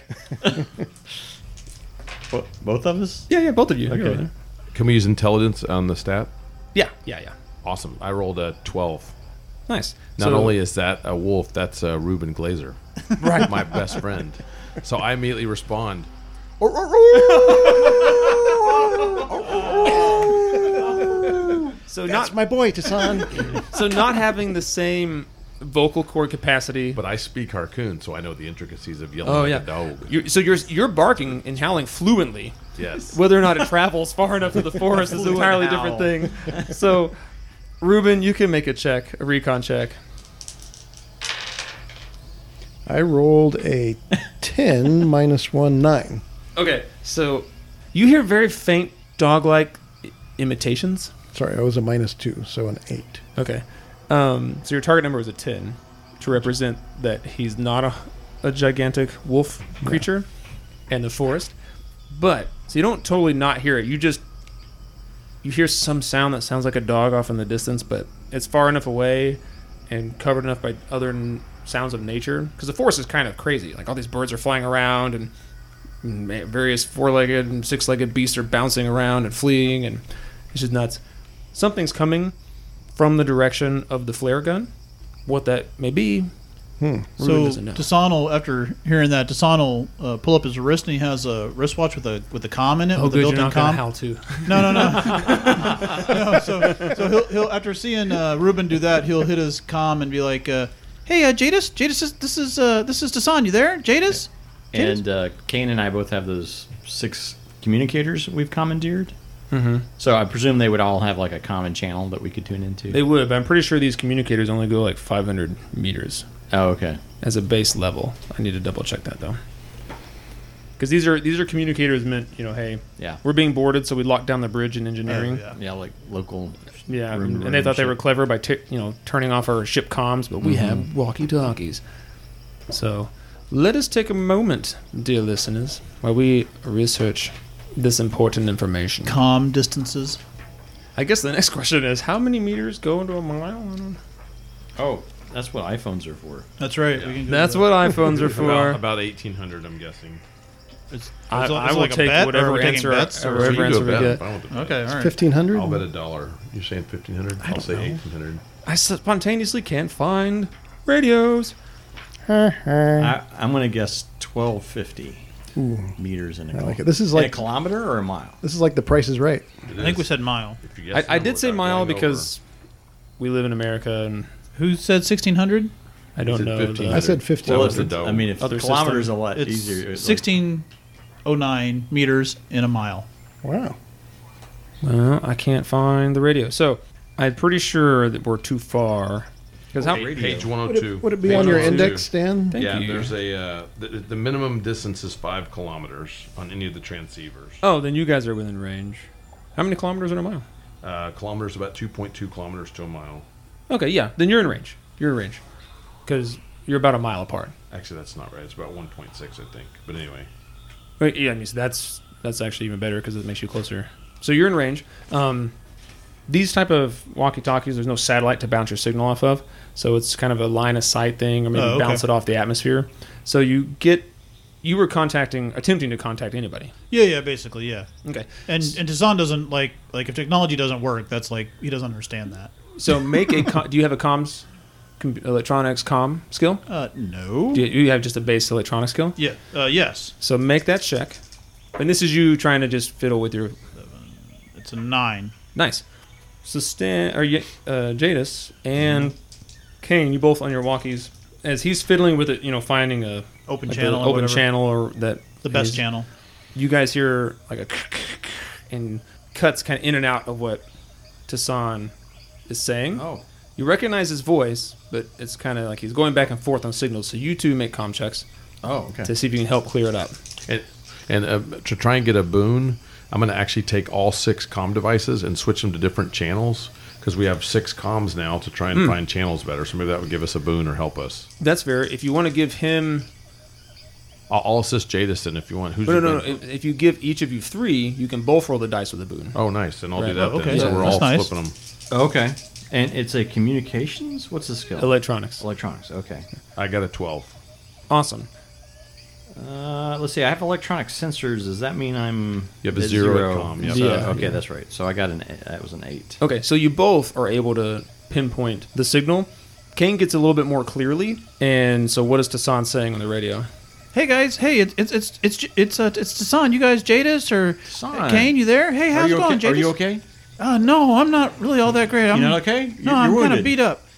Bo- Both of us? Yeah, yeah, both of you. You're Okay. over there. Can we use intelligence on the stat? Yeah, yeah, yeah. Awesome. I rolled a twelve. Nice. Not So- only is that a wolf, that's uh, Ruben Glazer, right. my best friend. So I immediately respond. So That's not my boy, Tassan. so not having the same vocal cord capacity. But I speak Harcoon, so I know the intricacies of yelling Oh like yeah, a dog. You're, so you're you're barking and howling fluently. Yes. Whether or not it travels far enough through the forest is an Fluent entirely howl. different thing. So, Ruben, you can make a check, a recon check. I rolled a ten minus one, nine. Okay, so you hear very faint dog-like i- imitations. Sorry, I was a minus two, so an eight. Okay, um, so your target number is a ten to represent that he's not a, a gigantic wolf creature in the forest. But so you don't totally not hear it. You just you hear some sound that sounds like a dog off in the distance, but it's far enough away and covered enough by other n- sounds of nature. Because the forest is kind of crazy. Like all these birds are flying around, and, and various four-legged and six-legged beasts are bouncing around and fleeing, and it's just nuts. Something's coming from the direction of the flare gun. What that may be, Hmm. Ruben So doesn't know. Tassan will, after hearing that, Tassan will uh, pull up his wrist and he has a wristwatch with a with a comm in it. Oh, with good, a you're built-in not going comm. to howl too. No, no, no. no so so he'll, he'll after seeing uh, Ruben do that, he'll hit his comm and be like, uh, "Hey, uh, Jadis, Jadis, is, this is uh, this is Tassan. You there, Jadis?" Jadis? And uh, Kane and I both have those six communicators we've commandeered. Mm-hmm. So I presume they would all have like a common channel that we could tune into. They would, but I'm pretty sure these communicators only go like five hundred meters oh, okay. as a base level. I need to double check that though, because these are these are communicators meant, you know, hey, Yeah. we're being boarded, so we lock down the bridge in engineering. Oh, yeah. Yeah, like local. Yeah, room and, to and they room thought they shit. were clever by t- you know turning off our ship comms, but we Mhm. have walkie-talkies. So let us take a moment, dear listeners, while we research this important information. Comm distances. I guess the next question is, how many meters go into a mile? I don't know. Oh, that's what iPhones are for. That's right. Yeah. We can do That's that. what iPhones are About, for. about eighteen hundred, I'm guessing. It's, I, it's I it's will like a take bet, or are whatever we taking answer, bets, or- whatever So you answer do we a bet. get. I'm fine with the bet. Okay, all right. Fifteen hundred. I'll bet a dollar. You're saying fifteen hundred? I'll don't say know. eighteen hundred. I spontaneously can't find radios. I, I'm going to guess twelve fifty Ooh, meters in a I kil- like it. This is in a like kilometer or a mile. this is like The Price is Right. I think we said mile. I, I did say mile because we live in America and Who said sixteen hundred? I don't said know. fifteen. the- I said fifteen. Well, Well, it's if the it's- dome. I mean, if Other kilometers system. a lot It's easier. It's like- sixteen oh nine meters in a mile. Wow. Well, I can't find the radio. So I'm pretty sure that we're too far. Because how? Page, page one Would oh two. it, would it be Page on your one oh two. index, Stan? Thank yeah, you. there's a uh, the, the minimum distance is five kilometers on any of the transceivers. Oh, then you guys are within range. How many kilometers in a mile? Uh, kilometers about two point two kilometers to a mile. Okay, yeah. Then you're in range. You're in range. Because you're about a mile apart. Actually, that's not right. It's about one point six, I think. But anyway, Wait, yeah, I mean, so that's that's actually even better because it makes you closer. So you're in range. Um, these type of walkie-talkies, there's no satellite to bounce your signal off of, so it's kind of a line of sight thing, or maybe Oh, okay. bounce it off the atmosphere. So you get, you were contacting, attempting to contact anybody. Yeah, yeah, basically, yeah. Okay. And and Tassan doesn't like like if technology doesn't work, that's like he doesn't understand that. So make a. Com- do you have a comms, com- electronics com skill? Uh, no. Do you, you have just a base electronic skill? Yeah. Uh, yes. So make that check, and this is you trying to just fiddle with your. It's a nine. Nice. So Stan or Ye- uh, Jadis and Kane, you both on your walkies, as he's fiddling with it, you know, finding a Open like the channel. or open whatever. channel or that The best is- channel. You guys hear like a and cuts kind of in and out of what Tassan is saying. Oh. You recognize his voice, but it's kind of like he's going back and forth on signals. So you two make comm checks Oh, okay. to see if you can help clear it up. and and uh, to try and get a boon, I'm going to actually take all six comm devices and switch them to different channels because we have six comms now to try and Hmm. find channels better. So maybe that would give us a boon or help us. That's fair. If you want to give him, I'll, I'll assist Jadison if you want. Who's no, your no, no. boon? If, if you give each of you three, you can both roll the dice with a boon. Oh, nice. Then I'll Right. do that. Oh, then. okay. So Yeah, we're that's all nice. flipping them. Okay. And it's a communications? What's the skill? Electronics. Electronics. Okay. I got a twelve. Awesome. Uh, let's see. I have electronic sensors. Does that mean I'm? You have a at zero at comm, yep. So- Yeah. okay, Yeah. that's right. So I got an. eight- That was an eight. Okay, so you both are able to pinpoint the signal. Kane gets a little bit more clearly, and so what is Tassan saying on the radio? Hey guys, hey, it's it's it's it's it's uh, it's Tassan. You guys, Jadis or Tassan. Kane, you there? Hey, how's Are you it going, okay? Are Jadis? you okay? Uh, no, I'm not really all that great. I'm You're not okay? No, You're I'm kind of wounded. beat up.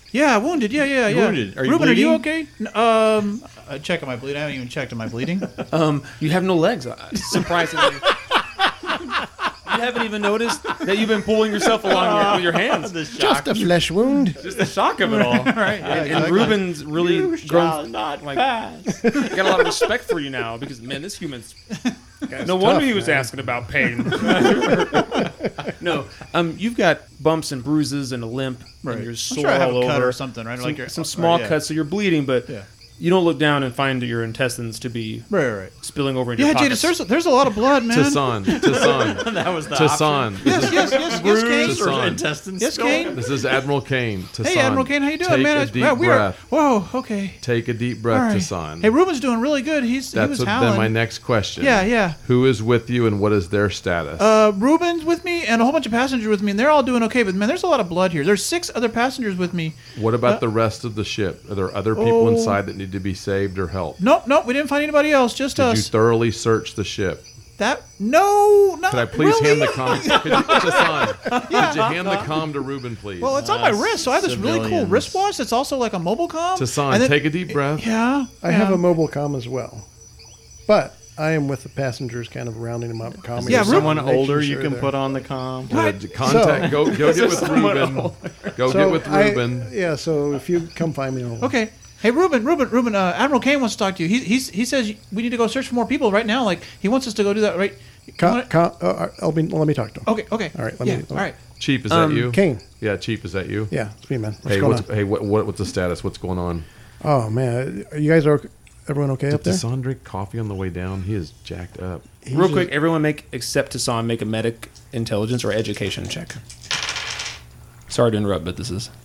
Yeah, wounded. Yeah, yeah, yeah. Wounded. Are you Ruben, are you bleeding? okay? N- Um, uh, check on my bleeding. I haven't even checked. Am I bleeding? Um, you have no legs. uh, Surprisingly, you haven't even noticed that you've been pulling yourself along your, with your hands. The Just shock. a flesh wound. Just the shock of it all. right. Yeah, And, and Ruben's really grown. not like- pass. Got a lot of respect for you now because man, this human's. Guy's No wonder tough, he was man. asking about pain. No, um, you've got bumps and bruises and a limp, Right. and you're I'm sore sure I have all a cut over. or something, right? Some, Like you're- some right, small yeah. cuts, so you're bleeding, but Yeah. you don't look down and find your intestines to be Right, right, right. spilling over into Yeah, your pockets. Jadis, there's a, there's a lot of blood, man. Tassan, Tassan, That was the Tassan. Yes, This, yes, yes, yes, Kane. Bruise or Tassan. intestines. Yes, spill? Kane. this is Admiral Kane. Tassan. Hey, Admiral Kane, how you doing, Take man? a It's- deep wow, we are- breath. Whoa, okay. Take a deep All breath, right. Tassan. Hey, Ruben's doing really good. He's he That's was what, howling. then my next question. Yeah, yeah. Who is with you and what is their status? Uh, Ruben's with me and a whole bunch of passengers with me, and they're all doing okay. But man, there's a lot of blood here. There's six other passengers with me. what about uh, the rest of the ship? Are there other people Oh. inside that need to be saved or helped? Nope, nope. We didn't find anybody else. Just Did you us. thoroughly search the ship? that no, not Could I please really. hand the com? Could you, Tassan, could you hand the com to Ruben, please? Well, it's on my Uh, wrist, so I have this really cool civilians. wristwatch that's also like a mobile com. Tassan, And then- take a deep breath. Yeah, I have yeah. a mobile comm as well, but I am with the passengers, kind of rounding them up, calming. Yeah, them, Someone making older sure you can they're- put on the com. Uh, contact. go go get with someone Ruben. Go So get with I- Ruben. yeah, so if you come find me, I'll, Okay. Hey, Ruben, Ruben, Ruben. Uh, Admiral Kane wants to talk to you. He he's, he says we need to go search for more people right now. Like he wants us to go do that right. You Com, wanna- com, uh, I'll be. Let me talk to him. okay, okay. All right, let yeah, me- all right. Chief, is Um, that you? Kane. Yeah, Chief, is that you? Yeah, it's me, man. What's Hey, going what's on? hey what, what what's the status? What's going on? Oh man, are you guys are everyone okay up Did there? Tassan drink coffee on the way down? He is jacked up. He's Real just- quick, everyone make except Tassan make a medic intelligence or education check. Sorry to interrupt, but this is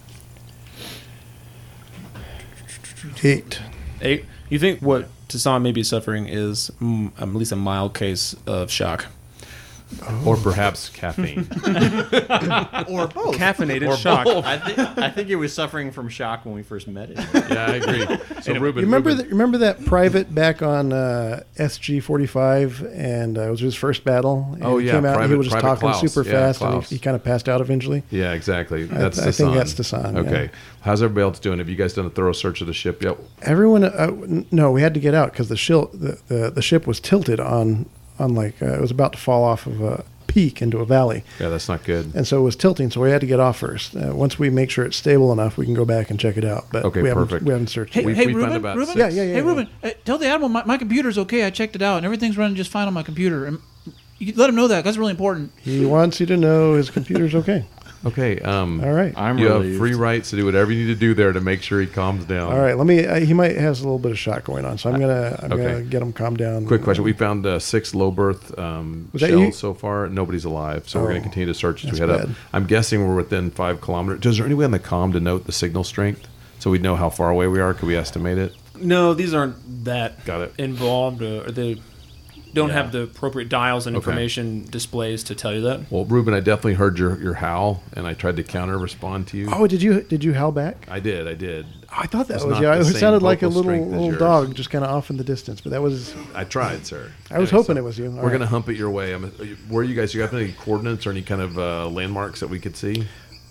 Eight. eight. You think what Tassan may be suffering is mm, at least a mild case of shock, Or perhaps caffeine. Or both. caffeinated shock. I, th- I think he was suffering from shock when we first met him. Yeah, I agree. So Ruben, You remember Ruben, that? Remember that private back on uh, S G forty-five, and uh, it was his first battle. And Oh, he yeah, came out. and he Private- was just Private talking Klaus. super Yeah, fast, and Klaus. he, he kind of passed out eventually. Yeah, exactly. That's I Tassan. think that's Tassan, yeah. Okay. How's everybody else doing? Have you guys done a thorough search of the ship yet? Everyone, uh, n- no, we had to get out because the, shil- the, the the ship was tilted on on like uh, it was about to fall off of a peak into a valley, Yeah, that's not good. and so it was tilting. So we had to get off first. Uh, once we make sure it's stable enough, we can go back and check it out. But Okay, we haven't, perfect. we haven't searched. Hey, it. We- hey, we found Ruben, about Ruben? six. Yeah, yeah, yeah, Hey, yeah. Ruben, uh, tell the Admiral my, my computer's okay. I checked it out, and everything's running just fine on my computer. And you let him know that. That's really important. He wants you to know his computer's okay. Okay. Um, All right. I'm you relieved. have free rights to do whatever you need to do there to make sure he calms down. All right, let me. Uh, he might has a little bit of shock going on, so I'm gonna. I'm Okay. gonna get him calmed down. Quick question. We found uh, six low berth um, Was that shells you? so far. Nobody's alive. So we're going Oh, to continue to search as we that's head up. bad. I'm guessing we're within five kilometers. Is there any way on the comm to note the signal strength so we know how far away we are? Could we estimate it? No, these aren't that Got it. involved, uh, or they don't Yeah. have the appropriate dials and Okay. information displays to tell you that. Well, Ruben, I definitely heard your, your howl, and I tried to counter respond to you. Oh, did you did you howl back? I did. I did. I thought that It's was not yeah. the It same sounded like a vocal little strength as little yours. dog, just kind of off in the distance. But that was. I tried, sir. I was Anyway, hoping so it was you. All we're right. going to hump it your way. I'm, where are you guys? Do you have any coordinates or any kind of uh, landmarks that we could see?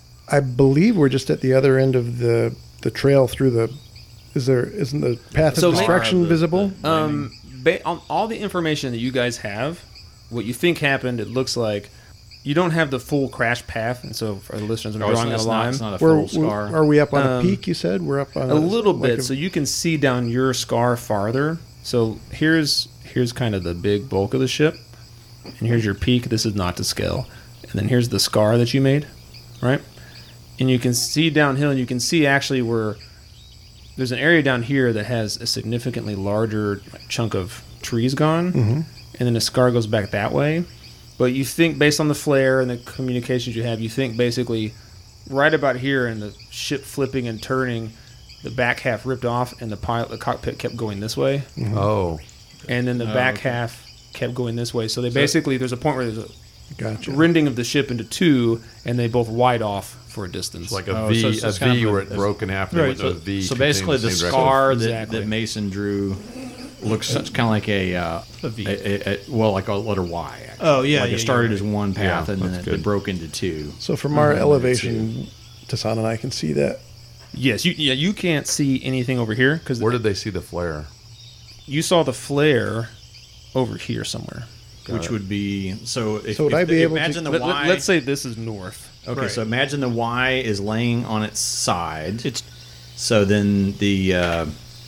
I believe we're just at the other end of the the trail through the. Is there isn't the path So of ma- destruction the- visible? the- Um, ba- on all the information that you guys have, what you think happened, it looks like you don't have the full crash path, and so for the listeners, I'm Oh, it's drawing not, out it's a not, line. it's not a We're, full scar. are we up on Um, a peak? You said we're up on a little like bit, a- so you can see down your scar farther. So here's here's kind of the big bulk of the ship, and here's your peak. This is not to scale, and then here's the scar that you made, right? And you can see downhill, and you can see actually where there's an area down here that has a significantly larger chunk of trees gone, Mm-hmm. and then the scar goes back that way. But you think, based on the flare and the communications you have, you think basically right about here and the ship flipping and turning, the back half ripped off and the pilot, the cockpit kept going this way, Oh, and then the Oh, back okay. half kept going this way. So they basically, there's a point where there's a Gotcha. rending of the ship into two, and they both wide off for a distance. it's like a Oh, V, so it's- a it's kind V of a- where it broke in half. and there Right, was so, a V so containing basically, the same scar that, Exactly. that Mason drew looks kind of like a, uh, A V. a, a, a- well, like a letter Y. Actually. Oh, yeah, like yeah, it started yeah, as one path Yeah, and then that's it, good. it broke into two. So from our Mhm. elevation, Tassan and I can see that Yes, you yeah you can't see anything over here because Where did they see the flare? you saw the flare over here somewhere. which would be so. If, So would if I the- be able to- imagine the Let, Y? us say this is north. okay, Right. so imagine the Y is laying on its side. It's So then the uh,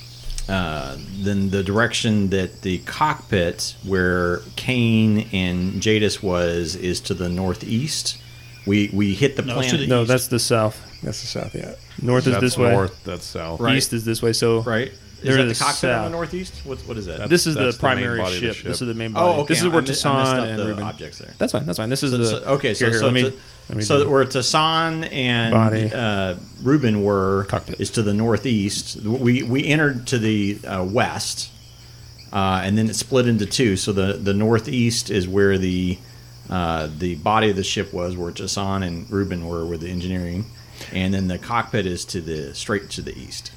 uh, then the direction that the cockpit where Kane and Jadis was is to the northeast. We we hit the No, it's to planet. the No, east. that's the south. That's the south, yeah. North is That's this way. north. That's south. Right. East is this way. So right. Is They're that to the the cockpit on south. the northeast? What what is that? This is That's the the main primary body of the ship. ship. This is the main body. oh, okay. This is where I mi- I messed Tassan up and the Ruben. objects there. That's fine. That's fine. This is So- the so- okay, so, here, here, so, let me, to- let me so do that it. where Tassan and Body. uh, Ruben were Cockpit. is to the northeast. We we entered to the uh, west, uh, and then it split into two. So the, the northeast is where the uh, the body of the ship was, where Tassan and Ruben were with the engineering, and then the cockpit is to the straight to the east.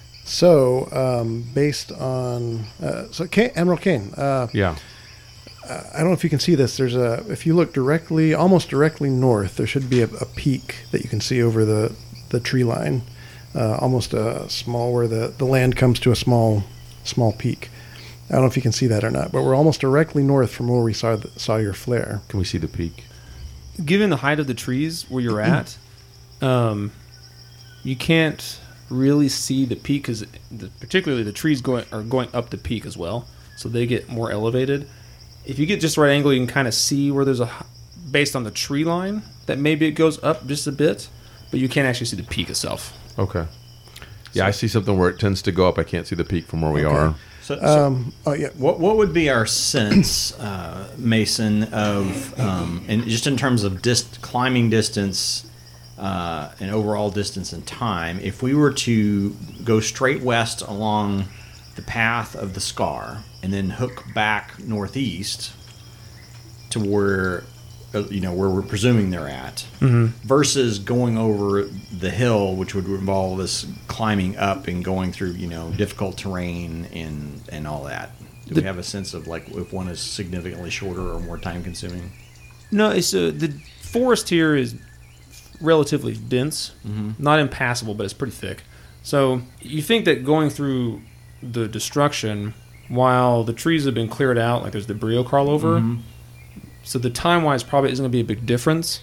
So, um, based on uh, so Kane, Admiral Kane, uh, Yeah. I don't know if you can see this. There's a if you look directly, almost directly north, there should be a, a peak that you can see over the the tree line, uh, almost a small where the, the land comes to a small small peak. I don't know if you can see that or not, but we're almost directly north from where we saw the, saw your flare. Can we see the peak? Given the height of the trees where you're at, um, you can't really see the peak because particularly the trees going are going up the peak as well, so they get more elevated. If you get just the right angle, you can kind of see where there's a h- based on the tree line that maybe it goes up just a bit, but you can't actually see the peak itself. Okay. Yeah, I see something where it tends to go up. I can't see the peak from where we are. So, so Um, oh yeah, What what would be our sense, uh, Mason, of um, and just in terms of dist- climbing distance uh, and overall distance and time, if we were to go straight west along the path of the Scar and then hook back northeast to where uh, you know where we're presuming they're at, versus going over the hill, which would involve us climbing up and going through you know difficult terrain and and all that. Do we The- have a sense of like if one is significantly shorter or more time consuming? No, it's uh, the forest here is relatively dense, not impassable, but it's pretty thick. So you think that going through the destruction, while the trees have been cleared out, like there's debris will crawl over. So the time wise probably isn't going to be a big difference,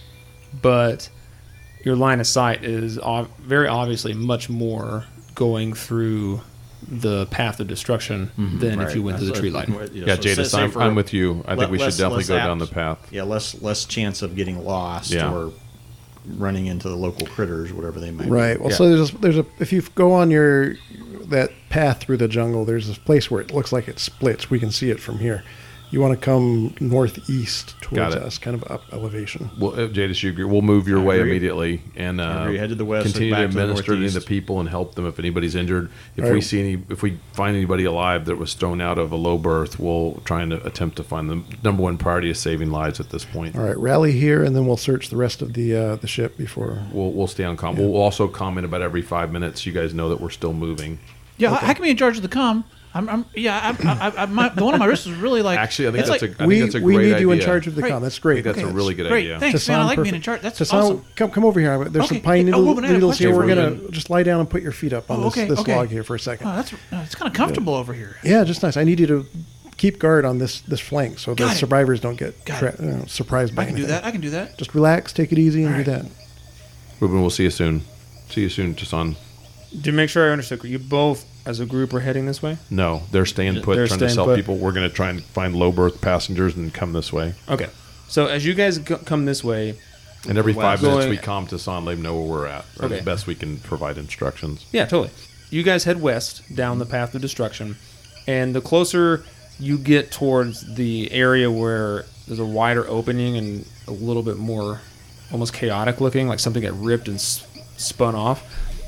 but your line of sight is ov- very obviously much more going through the path of destruction than if you went through the tree line. Yeah, Jadis, I'm, I'm with you. I think we should definitely go down the path. Yeah, less less chance of getting lost Yeah. or running into the local critters, whatever they might right. be. Well, Yeah. so there's a, there's a if you go on your that path through the jungle, there's this place where it looks like it splits. We can see it from here. You want to come northeast Got towards it. us, kind of up elevation. Well, uh, Jadis, you agree? We'll move your I way agree. immediately and I uh, agree. Head to the west, continue to back to the administer it into northeast. people and help them if anybody's injured. If All we right. see any, if we find anybody alive that was thrown out of a low berth, we'll try and attempt to find them. Number one priority is saving lives at this point. All right, rally here, and then we'll search the rest of the uh, the ship before. We'll we'll stay on com. We'll also comment about every five minutes. You guys know that we're still moving. yeah. How can be in charge of the comm? I'm, I'm yeah. I, I, I, my, the one on my wrist is really like. Actually, I think it's that's like, a I think we that's a we great need idea. you in charge of the Right. com. That's I great. think that's a really good great. idea. Thanks, man. I Tassan, like being perfect. in charge. That's Tassan, awesome. come come over here. There's Okay. some pine Oh, needle, Ruben, I had a needles here. We're question. gonna just lie down and put your feet up on Oh, this, okay, this okay. log here for a second. Oh, that's uh, it's kind of comfortable over here. Yeah, just nice. I need you to keep guard on this this flank so the Got it. survivors don't get Got tra- it. you know, surprised by I can do anything. that. I can do that. Just relax, take it easy, and All do right. that. Ruben, we'll see you soon. See you soon, Tassan. To make sure I understood, you both as a group are heading this way? No, they're staying put, They're trying to staying sell put. people. We're going to try and find low berth passengers and come this way. Okay. So as you guys go- come this way, And every five Going- minutes, we calm Tassan, let him know where we're at, or Okay. the best we can provide instructions. yeah, totally. You guys head west down the path of destruction, and the closer you get towards the area where there's a wider opening and a little bit more almost chaotic looking, like something got ripped and s- spun off.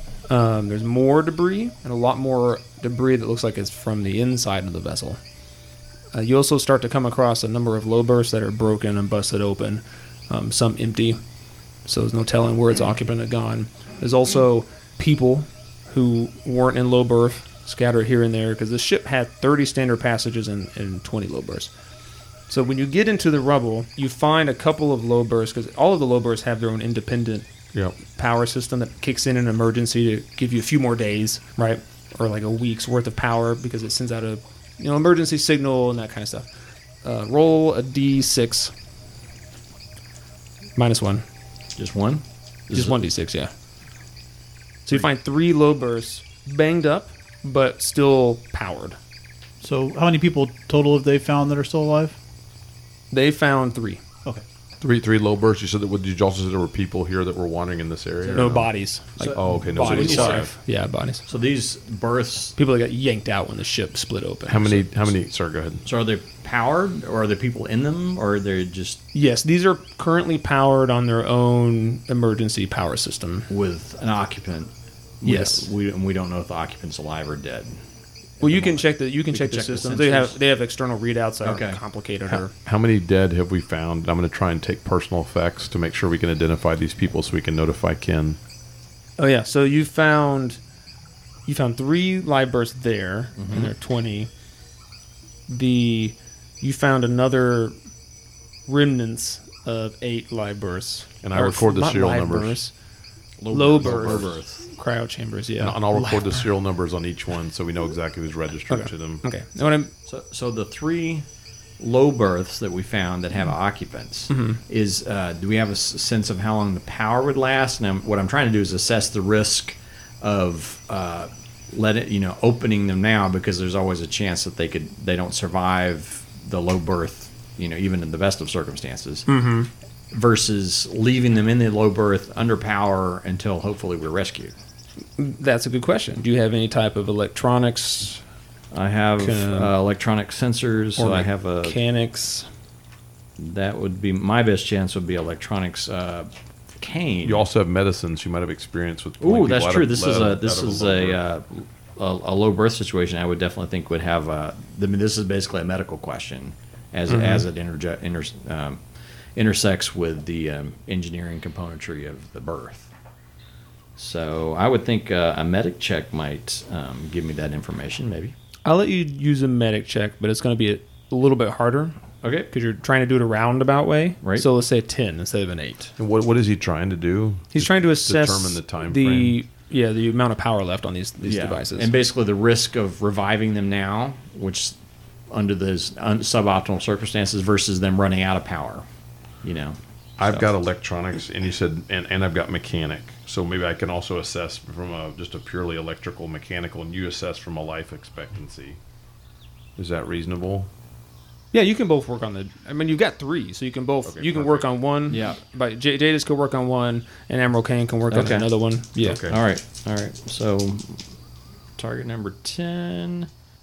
Um, there's more debris and a lot more debris that looks like it's from the inside of the vessel. Uh, you also start to come across a number of low berths that are broken and busted open, um, some empty, so there's no telling where its occupant had gone. There's also people who weren't in low berth scattered here and there because the ship had thirty standard passages and, and twenty low berths. So when you get into the rubble, you find a couple of low berths because all of the low berths have their own independent Yep. power system that kicks in an emergency to give you a few more days, right? Or like a week's worth of power because it sends out a you know emergency signal and that kind of stuff. Uh, roll a d six. Minus one. Just one? Just one d six, yeah. So you find three low bursts, banged up, but still powered. So how many people total have they found that are still alive? They found three. Okay. Three three low bursts. You said that. What did you also say there were people here that were wandering in this area? No or bodies. Like Oh, okay. No bodies. bodies. Alive. Yeah, bodies. So these births, People that got yanked out when the ship split open. How many? How many? Sorry, go ahead. so are they powered, or are there people in them, or are they just Yes, these are currently powered on their own emergency power system. with an occupant? We Yes. don't- We, we don't know if the occupant's alive or dead. Well, you can check the you can We check can the check the systems. They have sensors. they have external readouts that Okay. are complicated. How, Or how many dead have we found? I'm going to try and take personal effects to make sure we can identify these people so we can notify Ken. oh yeah, so you found you found three live bursts there, Mm-hmm. and they're twenty. The you found another remnants of eight live bursts, And I Or record the not serial live numbers. bursts, Low burst. birth. cryo chambers. Yeah, And, and I'll record the Live serial numbers on each one so we know exactly who's registered Okay. to them. bursts. Okay, and what I'm So, so the three low berths that we found that have occupants is uh, do we have a s- sense of how long the power would last? And I'm, what I'm trying to do is assess the risk of uh, let it you know opening them now, because there's always a chance that they could they don't survive the low berth, you know, even in the best of circumstances. Mm-hmm. Versus leaving them in the low berth under power until hopefully we're rescued. That's a good question. Do you have any type of electronics I have Can- uh, electronic sensors, so or I have a mechanics? that would be my best chance would be electronics. Uh, cane. You also have medicines you might have experience with. pulling Ooh, people that's out true. of- This out is of- a this out of is low a, birth. uh, a a low birth situation. I would definitely think would have. Uh, I mean, this is basically a medical question, as Mm-hmm. as it interje- inter, um, intersects with the um, engineering componentry of the birth. So I would think uh, a medic check might um, give me that information, maybe. I'll let you use a medic check, but it's going to be a, a little bit harder Okay. because you're trying to do it a roundabout way. Right. So let's say a ten instead of an eight. And what what is he trying to do? He's trying to assess determine the time the frame. yeah the amount of power left on these these Yeah. devices. And basically the risk of reviving them now, which under those un- suboptimal circumstances, versus them running out of power. You know. I've So- got electronics, and you said, and, and I've got mechanic. So maybe I can also assess from a, just a purely electrical, mechanical, and you assess from a life expectancy. Is that reasonable? yeah, you can both work on the. I mean, you've got three, so you can both. Okay, you can work perfect. on one. Yeah. But J- Jadis can work on one, and Emerald Kane can work Okay. on another one. Yeah. Okay. All right, all right. So, target number ten,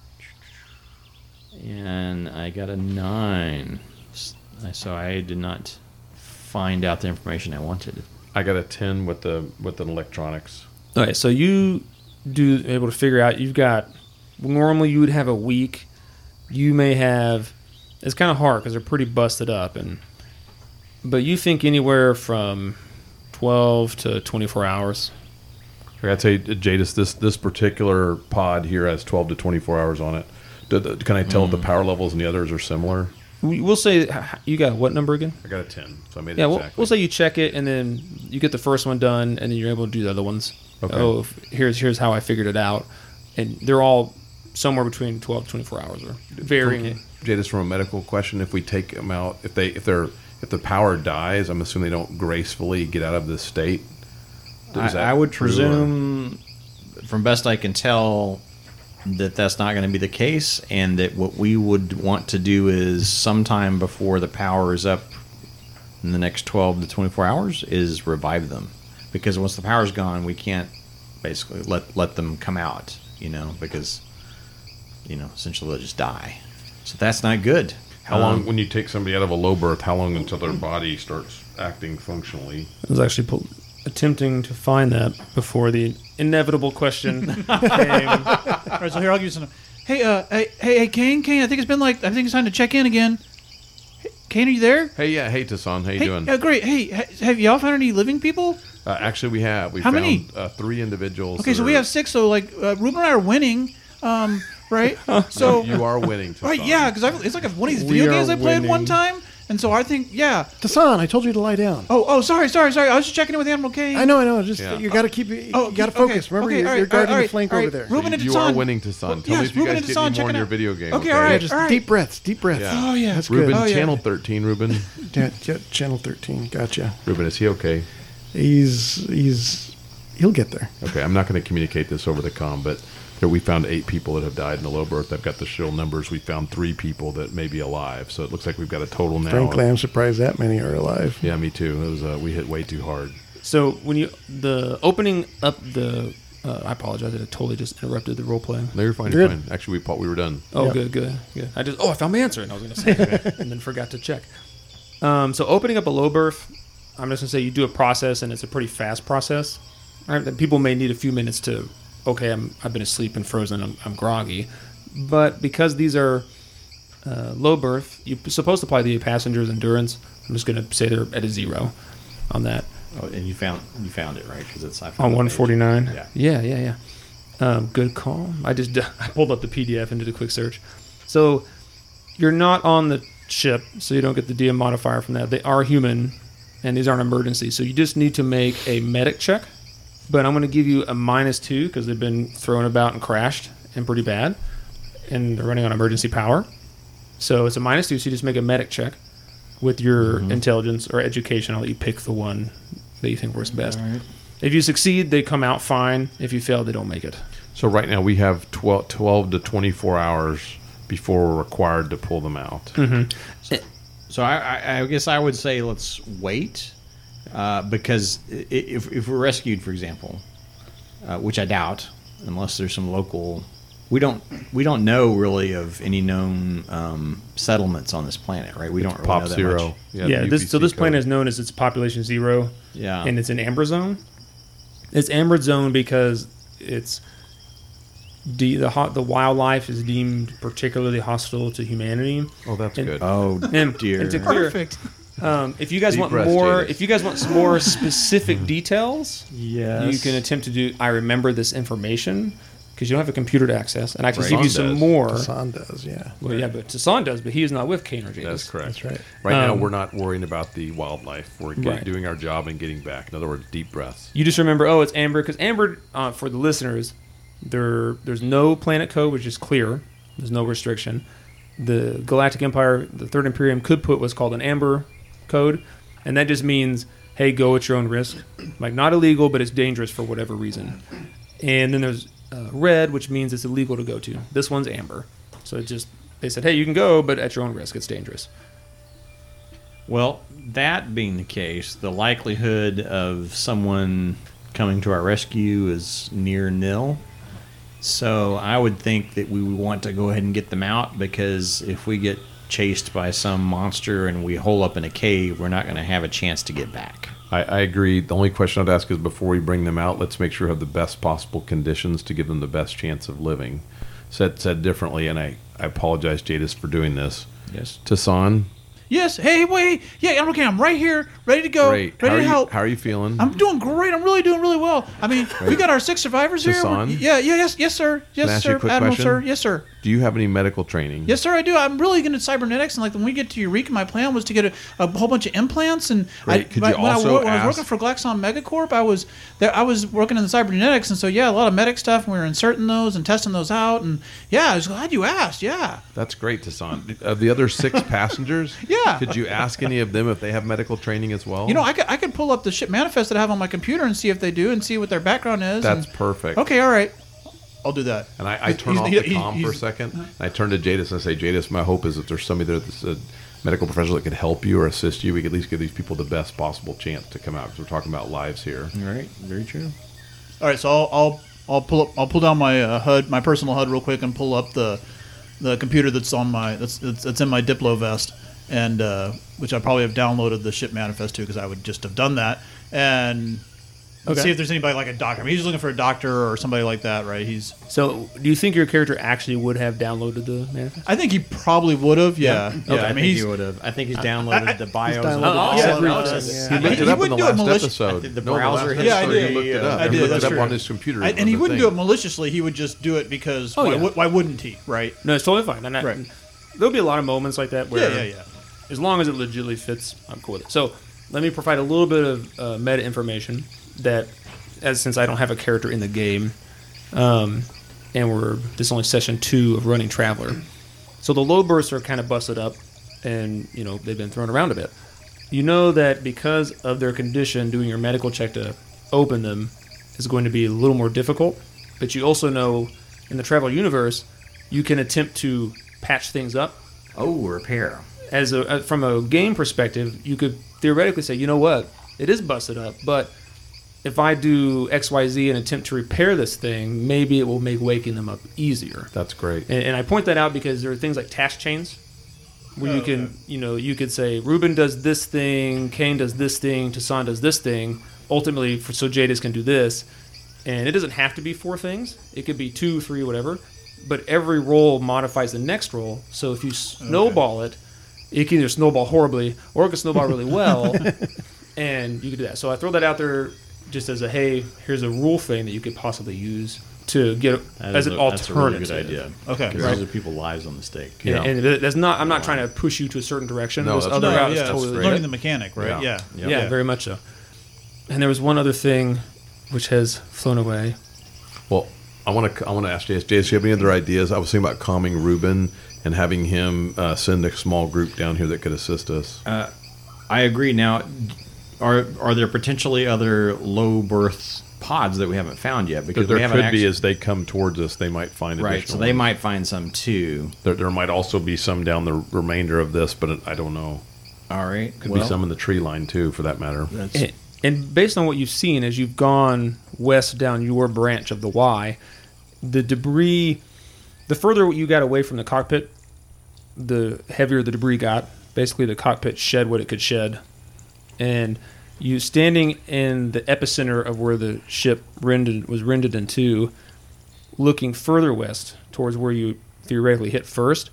and I got a nine. S- So I did not find out the information I wanted. I got a ten with the with the electronics. Okay, so you do able to figure out you've got normally you would have a week. You may have it's kind of hard because they're pretty busted up, and but you think anywhere from twelve to twenty-four hours. I gotta tell you, Jadis, this this particular pod here has twelve to twenty-four hours on it. Do the- Can I tell if the power levels in the others are similar? We- We'll say you got what number again? I got a ten, so I made it Yeah, we'll, exactly. we'll say you check it, and then you get the first one done, and then you're able to do the other ones. Okay. Oh, if- here's here's how I figured it out, and they're all somewhere between twelve to twenty-four hours, or varying. Jadis, from a medical question, if we take them out, if they if they're if the power dies, I'm assuming they don't gracefully get out of this state. I, Is that I would true, or- presume, from best I can tell, that that's not going to be the case, and that what we would want to do is sometime before the power is up in the next twelve to twenty-four hours is revive them, because once the power's gone, we can't basically let let them come out, you know, because you know essentially they'll just die. So that's not good. How long, Um, when you take somebody out of a low birth, how long until their body starts acting functionally? I was actually pull, attempting to find that before the inevitable question came. All right, so here I'll give you some. Hey, uh, hey, hey, hey, Kane, Kane. I think it's been like I think it's time to check in again. Hey, Kane, are you there? Hey, yeah, hey, Tassan, how you Hey, doing? uh, great. Hey, ha- have y'all found any living people? Uh, actually, we have. We How found many? Uh, three individuals. Okay, that so we are- have six. So like, uh, Ruben and I are winning, um, right? So you are winning. Tassan. right, yeah, because it's like one of these We video are games I played one winning. time. And so I think, yeah. Tassan, I told you to lie down. Oh, oh, sorry, sorry, sorry. I was just checking in with Admiral Kane. I know, I know. Just Yeah. you got to keep. You Oh, got to okay, focus. Remember, okay, you're, all right, you're guarding all right, the flank all over right. there. Ruben and You Tassan. are winning to Sun. Well, Tell me yes, if you Ruben guys and get Tassan any more in checking your out. video game. Okay, okay? all right. Yeah, just all right. deep breaths. Deep breaths. Yeah. Oh, yeah. That's Ruben, good. Oh, yeah. channel thirteen, Ruben. Yeah, yeah, channel thirteen. Gotcha. Ruben, is he okay? He's he's he'll get there. Okay, I'm not going to communicate this over the comm, but there we found eight people that have died in the low berth. I've got the shield numbers. We found three people that may be alive, so it looks like we've got a total now. Frankly, of- I'm surprised that many are alive. yeah, me too. It was uh, we hit way too hard. So when you the opening up the, uh, I apologize, I totally just interrupted the role playing. No, you're fine. You're You're good. fine. Actually, we thought we were done. Oh, Yeah. good, good, good. I just oh, I found my answer, and I was going to say it, and then forgot to check. Um, so opening up a low berth, I'm just going to say you do a process, and it's a pretty fast process. Right? That people may need a few minutes to, okay, I'm I've been asleep and frozen, I'm, I'm groggy, but because these are uh, low berth, you're supposed to apply the passenger's endurance. I'm just going to say they're at a zero on that. Oh, and you found you found it right because it's I On found the one page. forty-nine. Yeah. Yeah, yeah, yeah. Um, good call. I just I pulled up the P D F and did a quick search. So you're not on the ship, so you don't get the D M modifier from that. They are human, and these aren't emergencies. So you just need to make a medic check. But I'm going to give you a minus two because they've been thrown about and crashed and pretty bad, and they're running on emergency power. So it's a minus two. So you just make a medic check with your intelligence or education. I'll let you pick the one that you think works best. All right. If you succeed, they come out fine. If you fail, they don't make it. So right now we have twelve, twelve to twenty-four hours before we're required to pull them out. So I, I, I guess I would say let's wait, uh, because i- if, if we're rescued, for example, uh, which I doubt, unless there's some local, we don't we don't know really of any known um, settlements on this planet, right? We don't really Pop know that zero. much. Yeah, the this, so U P C this planet code. is known as its population zero, Yeah, and it's an amber zone. It's amber zone because it's de- the ho- the wildlife is deemed particularly hostile to humanity. Oh, that's and- good. oh And, dear. and to clear, Perfect. um, if you guys Deep want breath, more, Jadis. if you guys want some more specific details, Yes. you can attempt to do. I remember this information because you don't have a computer to access, and I can Right. give you Tassan some does. more. Tassan does, yeah. Well, yeah, but Tassan does, but he is not with Kane or Jadis. That's correct. That's right. Right now, Um, we're not worrying about the wildlife. We're get, Right. doing our job and getting back. In other words, deep breaths. You just remember, oh, it's amber because amber uh, for the listeners, there there's no planet code, which is clear. There's no restriction. The Galactic Empire, the Third Imperium, could put what's called an amber code, and that just means, hey, go at your own risk. Like not illegal, but it's dangerous for whatever reason. And then there's uh, red, which means it's illegal to go to. This one's amber, so it just they said, hey, you can go, but at your own risk. It's dangerous. Well, that being the case, the likelihood of someone coming to our rescue is near nil. So I would think that we would want to go ahead and get them out, because if we get chased by some monster and we hole up in a cave, we're not going to have a chance to get back. I, I agree. The only question I'd ask is before we bring them out, let's make sure we have the best possible conditions to give them the best chance of living. Said said differently, and I, I apologize, Jadis, for doing this. Yes. Tassan, Yes. Hey, wait. Yeah, I'm okay. I'm right here, ready to go, great. ready How are to you? help. How are you feeling? I'm doing great. I'm really doing really well. I mean, we got our six survivors here. Tassan? We're- Yeah, yeah, yes, yes, sir. Yes, Can I ask you sir. a quick Admiral, question? sir. Yes, sir. Do you have any medical training? Yes, sir, I do. I'm really good at cybernetics, and like when we get to Eureka, my plan was to get a, a whole bunch of implants. And I, Great. Could when you I- also when, I, when I ask- was working for Glaxon Megacorp, I was there. I was working in the cybernetics, and so yeah, a lot of medic stuff. And we were inserting those and testing those out. And yeah, I was glad you asked. Yeah, That's great, Tassan. Of the other six passengers, Yeah. could you ask any of them if they have medical training as well? you know, I could I could pull up the ship manifest that I have on my computer and see if they do, and see what their background is. That's and, perfect. okay. All right, I'll do that. And I, I turn He's- off he- the he- comm for a he's- second. And I turn to Jadis and I say, Jadis, my hope is that there's somebody there that's a medical professional that could help you or assist you. We could at least give these people the best possible chance to come out, because we're talking about lives here. All right. Very true. All right, so I'll I'll, I'll pull up I'll pull down my uh, H U D, my personal H U D, real quick, and pull up the the computer that's on my that's that's, that's in my Diplo vest, and uh, which I probably have downloaded the ship manifest to, because I would just have done that, and let's Okay. see if there's anybody like a doctor. I mean, he's looking for a doctor or somebody like that, right? He's So, do you think your character actually would have downloaded the manifest? I think he probably would have, yeah. yeah. Okay. I I, mean, think he's he would have. I think he's downloaded the bios. downloaded of the all Yeah, of yeah, us. yeah. He He- looked he it up in wouldn't the do it last malicious- episode. The No, browser last Yeah, I episode did. He looked it up. I He did, looked that's it up true. on his computer. I, on and he the wouldn't thing. do it maliciously. He would just do it because Oh, why, yeah. would- why wouldn't he, right? No, it's totally fine. And I, Right. There'll be a lot of moments like that where Yeah, yeah, yeah. as long as it legitimately fits, I'm cool with it. So let me provide a little bit of uh, meta information that, as since I don't have a character in the game, um, and we're this is only session two of running Traveler. So the low bursts are kind of busted up, and you know they've been thrown around a bit. You know that because of their condition, doing your medical check to open them is going to be a little more difficult. But you also know in the Traveler universe, you can attempt to patch things up. Oh, repair. As a uh, from a game perspective, you could theoretically say, you know what, it is busted up, but if I do X Y Z and attempt to repair this thing, maybe it will make waking them up easier. That's great. And, and I point that out because there are things like task chains where you can, you know, you could say Ruben does this thing, Kane does this thing, Tassan does this thing. Ultimately, for, so Jadis can do this, and it doesn't have to be four things. It could be two, three, whatever. But every roll modifies the next roll. So if you snowball it, it can either snowball horribly or it can snowball really well, and you can do that. So I throw that out there just as a hey, here's a rule thing that you could possibly use to get That as is an a, alternative. That's a really good idea. Okay. Because Right. those are people lives on the stake. Yeah. And, and that's not. I'm not trying to push you to a certain direction. No, Those that's other great. routes yeah, that's totally. great. learning the mechanic, right? Yeah. Yeah. Yeah, very much so. And there was one other thing, which has flown away. Well, I want to I want to ask Jace. Jace, do you have any other ideas? I was thinking about calming Ruben and having him uh, send a small group down here that could assist us. Uh, I agree. Now, are are there potentially other low berth pods that we haven't found yet? Because there we haven't could be actually, as they come towards us, they might find right. additional So they ones. might find some too. There, there might also be some down the remainder of this, but I don't know. All right. Could well, be some in the tree line too, for that matter. That's, And, and based on what you've seen as you've gone west down your branch of the Y, the debris, the further you got away from the cockpit, the heavier the debris got. Basically, the cockpit shed what it could shed. And you standing in the epicenter of where the ship rendered, was rendered in two, looking further west towards where you theoretically hit first,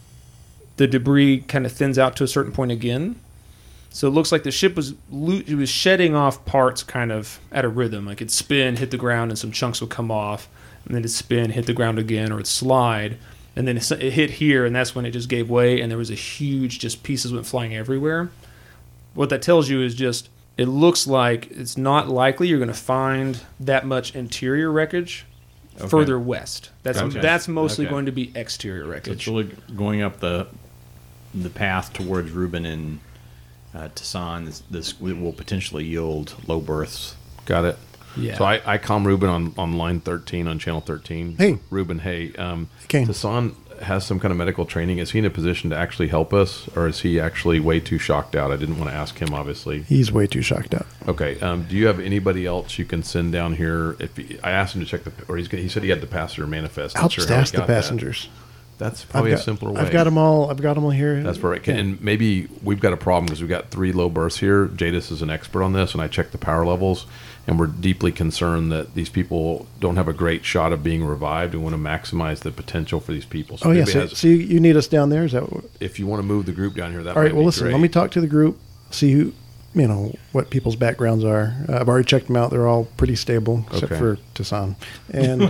the debris kind of thins out to a certain point again. So it looks like the ship was lo- it was shedding off parts kind of at a rhythm. Like it'd spin, hit the ground, and some chunks would come off, and then it'd spin, hit the ground again, or it'd slide, and then it it hit here, and that's when it just gave way, and there was a huge, just pieces went flying everywhere. What that tells you is just, it looks like it's not likely you're going to find that much interior wreckage Okay. further west. That's Okay. that's mostly Okay. going to be exterior so wreckage. it's really going up the the path towards Ruben and uh, Tassan. This, this will potentially yield low berths. Got it. Yeah. So I, I calm Ruben on, on line thirteen, on channel thirteen. Hey. Ruben, hey. Um, Kane. Tassan has some kind of medical training. Is he in a position to actually help us, or is he actually way too shocked out? I didn't want to ask him, obviously. He's way too shocked out. Okay. Um, do you have anybody else you can send down here? If he, I asked him to check the, or he's, he said he had the passenger manifest. Not I'll sure just how he ask the got that. passengers. That's probably I've got, a simpler way. I've got them all. I've got them all here. That's perfect. Yeah. And maybe we've got a problem because we've got three low berths here. Jadis is an expert on this, and I checked the power levels, and we're deeply concerned that these people don't have a great shot of being revived. We want to maximize the potential for these people. So Oh yeah. maybe So, has- so you, you need us down there? Is that? What, if you want to move the group down here, that all right. might Well, be listen. great. Let me talk to the group. See who, you know, what people's backgrounds are. Uh, I've already checked them out. They're all pretty stable, except Okay. for Tassan. And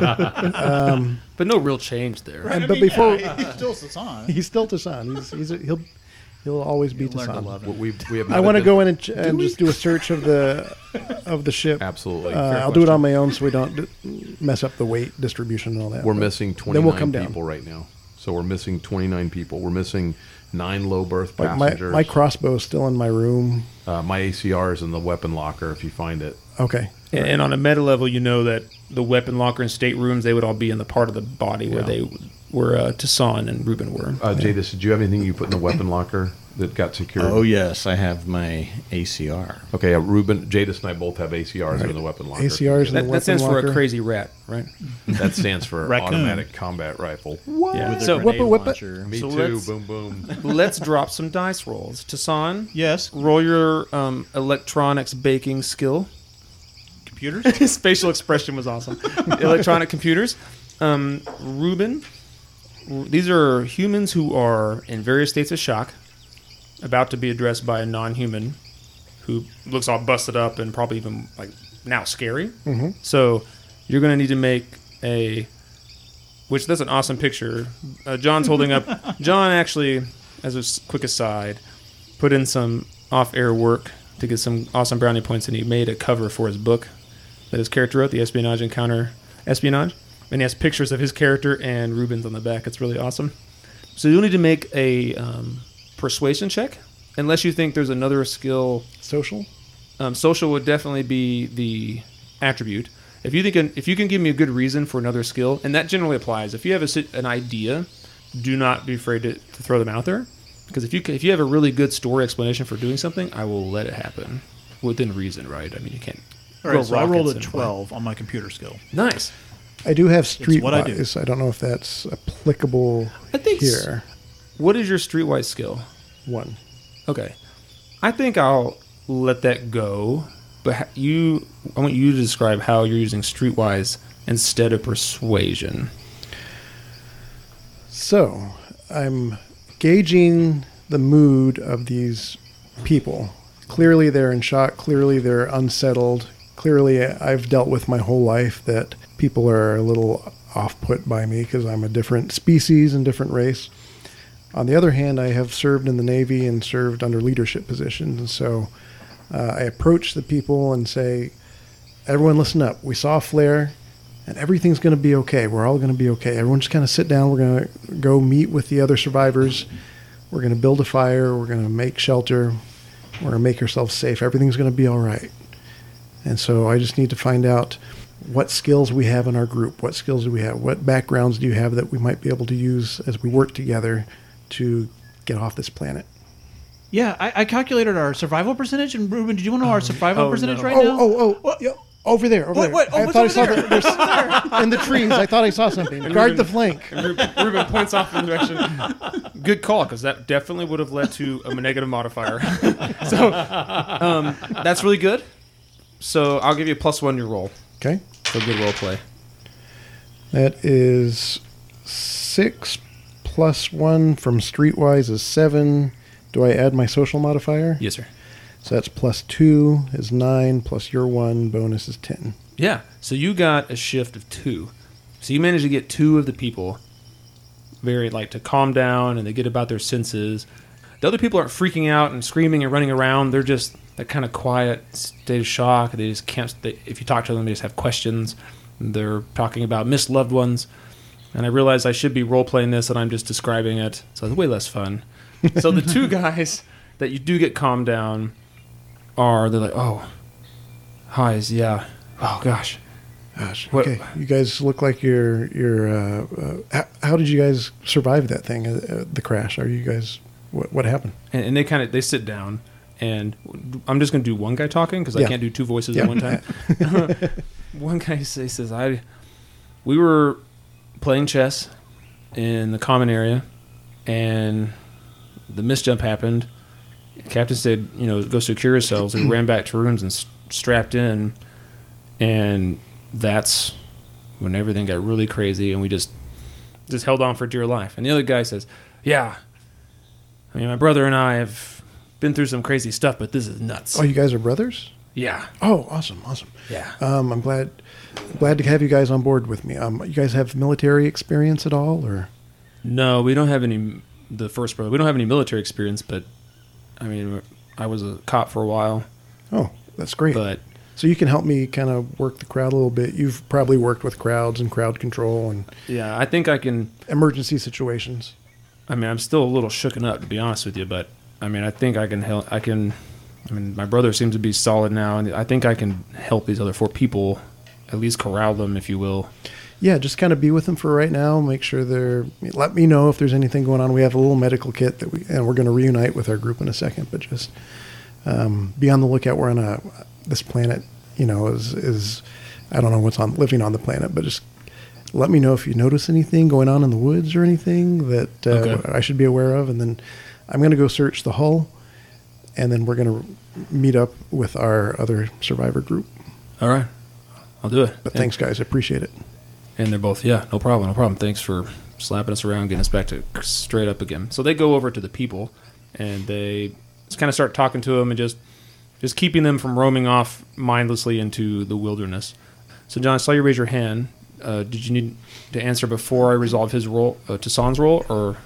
but no real change there. and- but before he's still Sasan. he's still Tassan. He's he's a, he'll he'll always be Learn to Tassan. love We- him. We've, we have I want to go in and, ch- and just do a search of the of the ship. Absolutely. Uh, Fair I'll do it question. on my own so we don't d- mess up the weight distribution and all that. We're But missing then we'll come twenty-nine down. people right now. So we're missing twenty-nine people. We're missing nine low berth Like my, passengers. my crossbow is still in my room. uh, my A C R is in the weapon locker if you find it. Okay. And, and on a meta level, you know that the weapon locker and staterooms, they would all be in the part of the body where Yeah. they were uh, Tassan and Ruben were. Uh, Jadis, did you have anything you put in the weapon locker that got secured? Oh yes, I have my A C R. Okay, uh, Ruben, Jadis, and I both have A C Rs in the weapon locker. A C Rs in the That, weapon that stands for locker. a crazy rat, right? That stands for Raccoon. automatic combat rifle. Yeah. With a So whip it, grenade whip it. launcher. Me So too. let's- Boom, boom. let's drop some dice rolls. Tassan, Yes. roll your um, electronics baking skill. Computers. His facial expression was awesome. Electronic computers. Um, Ruben, r- these are humans who are in various states of shock, about to be addressed by a non-human who looks all busted up and probably even like now scary. Mhm. So you're going to need to make a, which that's an awesome picture. Uh, John's holding up. John actually as a s- quick aside, put in some off-air work to get some awesome brownie points, and he made a cover for his book that his character wrote, The Espionage and Counter Espionage. And he has pictures of his character and Rubens on the back. It's really awesome. So you'll need to make a um, persuasion check, unless you think there's another skill. Social? Um, social would definitely be the attribute. If you think an, if you can give me a good reason for another skill, and that generally applies. If you have a, si- an idea, do not be afraid to, to throw them out there. Because if you ca- if you have a really good story explanation for doing something, I will let it happen within reason, right? I mean, you can't. All right, grow so I rolled rockets a and- twelve on my computer skill. Nice. I do have what I do. Streetwise. I, don't know if that's applicable I think s- here. What is your streetwise skill? One. Okay, I think I'll let that go. But ha- you, I want you to describe how you're using streetwise instead of persuasion. So, I'm gauging the mood of these people. Clearly, they're in shock. Clearly, they're unsettled. Clearly, I've dealt with my whole life that people are a little off-put by me because I'm a different species and different race. On the other hand, I have served in the Navy and served under leadership positions. And so uh, I approach the people and say, everyone listen up. We saw a flare. And everything's going to be okay. We're all going to be okay. Everyone just kind of sit down. We're going to go meet with the other survivors. We're going to build a fire. We're going to make shelter. We're going to make ourselves safe. Everything's going to be all right. And so I just need to find out what skills we have in our group. What skills do we have? What backgrounds do you have that we might be able to use as we work together to get off this planet? Yeah, I, I calculated our survival percentage. And Ruben, did you want to know our survival oh, percentage no. right oh, now? oh, oh, What? yeah, over there, over What- there. what? Oh, I what's thought I over saw there? the, there's, in the trees. I thought I saw something. Guard the flank. And Ruben, Ruben points off in the direction. Good call, because that definitely would have led to a negative modifier. so um, that's really good. So I'll give you a plus one to your roll. Okay. So good role play. That is six plus one from Streetwise is seven. Do I add my social modifier? Yes, sir. So that's plus two is nine, plus your one bonus is ten. Yeah. So you got a shift of two. So you managed to get two of the people very like to calm down and they get about their senses. The other people aren't freaking out and screaming and running around. They're just that kind of quiet state of shock. They just can't. They, if you talk to them, they just have questions. They're talking about missed loved ones. And I realize I should be role playing this, and I'm just describing it. So it's way less fun. So the two guys that you do get calmed down are they're like, oh, highs, yeah, oh gosh. Gosh. What- Okay. You guys look like you're you're. Uh, uh, how, how did you guys survive that thing? Uh, uh, the crash? Are you guys? What, what happened? And, and they kind of they sit down, and I'm just going to do one guy talking because I Yeah. can't do two voices Yeah. at one time. One guy says, says, "I, we were playing chess in the common area, and the misjump happened. Captain said, you know, go secure yourselves, and we ran back to rooms and s- strapped in, and that's when everything got really crazy, and we just just held on for dear life." And the other guy says, "Yeah, I mean, my brother and I have been through some crazy stuff, but this is nuts." Oh, you guys are brothers? Yeah, Oh, awesome, awesome. yeah. Um, I'm glad glad to have you guys on board with me. Um, you guys have military experience at all, or? No, we don't have any. The first brother, we don't have any military experience, but I mean, I was a cop for a while, Oh, that's great. but So you can help me kind of work the crowd a little bit. You've probably worked with crowds and crowd control and yeah, I think I can. emergency situations. I mean, I'm still a little shooken up, to be honest with you, but I mean, I think I can help. I can. I mean, my brother seems to be solid now, and I think I can help these other four people, at least corral them, if you will. Yeah, just kind of be with them for right now. Make sure they're. Let me know if there's anything going on. We have a little medical kit that we, and we're going to reunite with our group in a second. But just um, be on the lookout. We're on a this planet. You know, is is I don't know what's on living on the planet, but just let me know if you notice anything going on in the woods or anything that uh, Okay. I should be aware of. And then I'm going to go search the hull, and then we're going to meet up with our other survivor group. All right, I'll do it. But And- thanks, guys. I appreciate it. And they're both, yeah, no problem, no problem. Thanks for slapping us around, getting us back to straight up again. So they go over to the people, and they just kind of start talking to them and just just keeping them from roaming off mindlessly into the wilderness. So John, I saw you raise your hand. Uh, did you need to answer before I resolve his role, uh, Tassan's role, or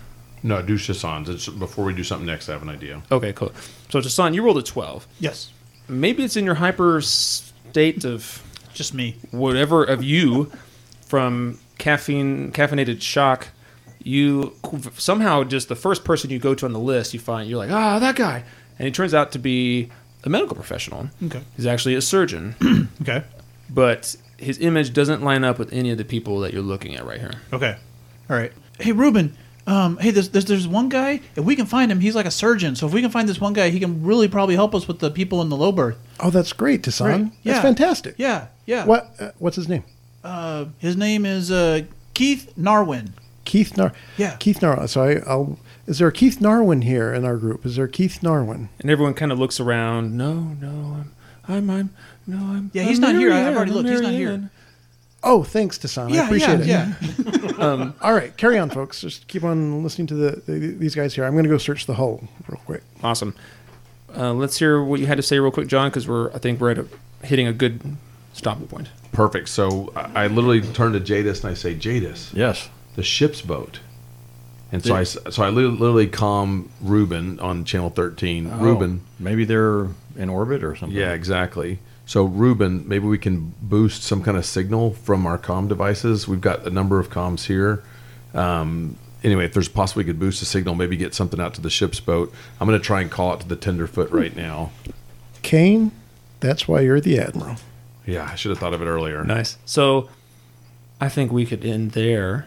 No, do Chassans. It's before we do something next. I have an idea. Okay, cool. So, Jason, you rolled a twelve. Yes. Maybe it's in your hyper state of Just me. whatever of you from caffeine, caffeinated shock. You somehow just the first person you go to on the list, you find you're like, ah, that guy, and he turns out to be a medical professional. Okay. He's actually a surgeon, Okay. but his image doesn't line up with any of the people that you're looking at right here. Okay. All right. Hey, Ruben. Um, hey, there's, there's there's one guy. If we can find him, he's like a surgeon. So if we can find this one guy, he can really probably help us with the people in the low berth. Oh, that's great, Tassan. Right. That's Yeah. fantastic. Yeah. Yeah. What? Uh, what's his name? Uh, his name is uh, Keith Narwin. Keith Nar. Yeah. Keith Narwin. So I, I'll. Is there a Keith Narwin here in our group? Is there a Keith Narwin? And everyone kind of looks around. No, no, I'm, I'm, I'm no, I'm. Yeah, he's I'm not here. I- I've Marianne, already I'm looked. He's not here. Marianne. Oh, thanks, Tassan. I Yeah. appreciate yeah. it. Yeah. All right, carry on, folks. Just keep on listening to the, the these guys here. I'm going to go search the hull real quick. Awesome. Uh, let's hear what you had to say real quick, John, because we're I think we're at a, hitting a good stopping point. Perfect. So I, I literally turn to Jadis and I say, Jadis, Yes. the ship's boat. And so I, s- so I li- literally calm Ruben on channel thirteen. Oh, Ruben, Maybe they're in orbit or something. yeah, exactly. So Ruben, maybe we can boost some kind of signal from our comm devices. We've got a number of comms here. Um, anyway, if there's possible we could boost the signal, maybe get something out to the ship's boat. I'm going to try and call it to the tenderfoot right now. Kane, that's why you're the admiral. Yeah, I should have thought of it earlier. Nice. So I think we could end there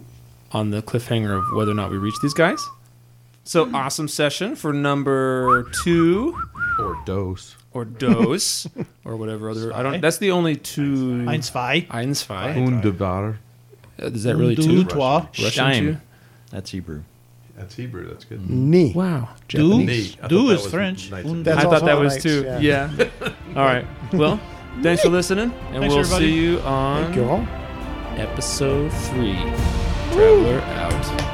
on the cliffhanger of whether or not we reach these guys. So awesome session for number two Or dose. or dose or whatever other. I don't. That's the only two. Ein, zwei. Eins, zwei. Underwater. Uh, Is that really Du, two? trois. Russian Stein. two? That's Hebrew. That's Hebrew. That's good. Knee. Wow. Japanese. Neat. I thought Du that is was French. Knights Und- of- That's I thought also that all was nights, two. yeah. Yeah. All right. Well, thanks for listening, and Thanks, we'll everybody. see you on Thank you all. episode three. Traveler out.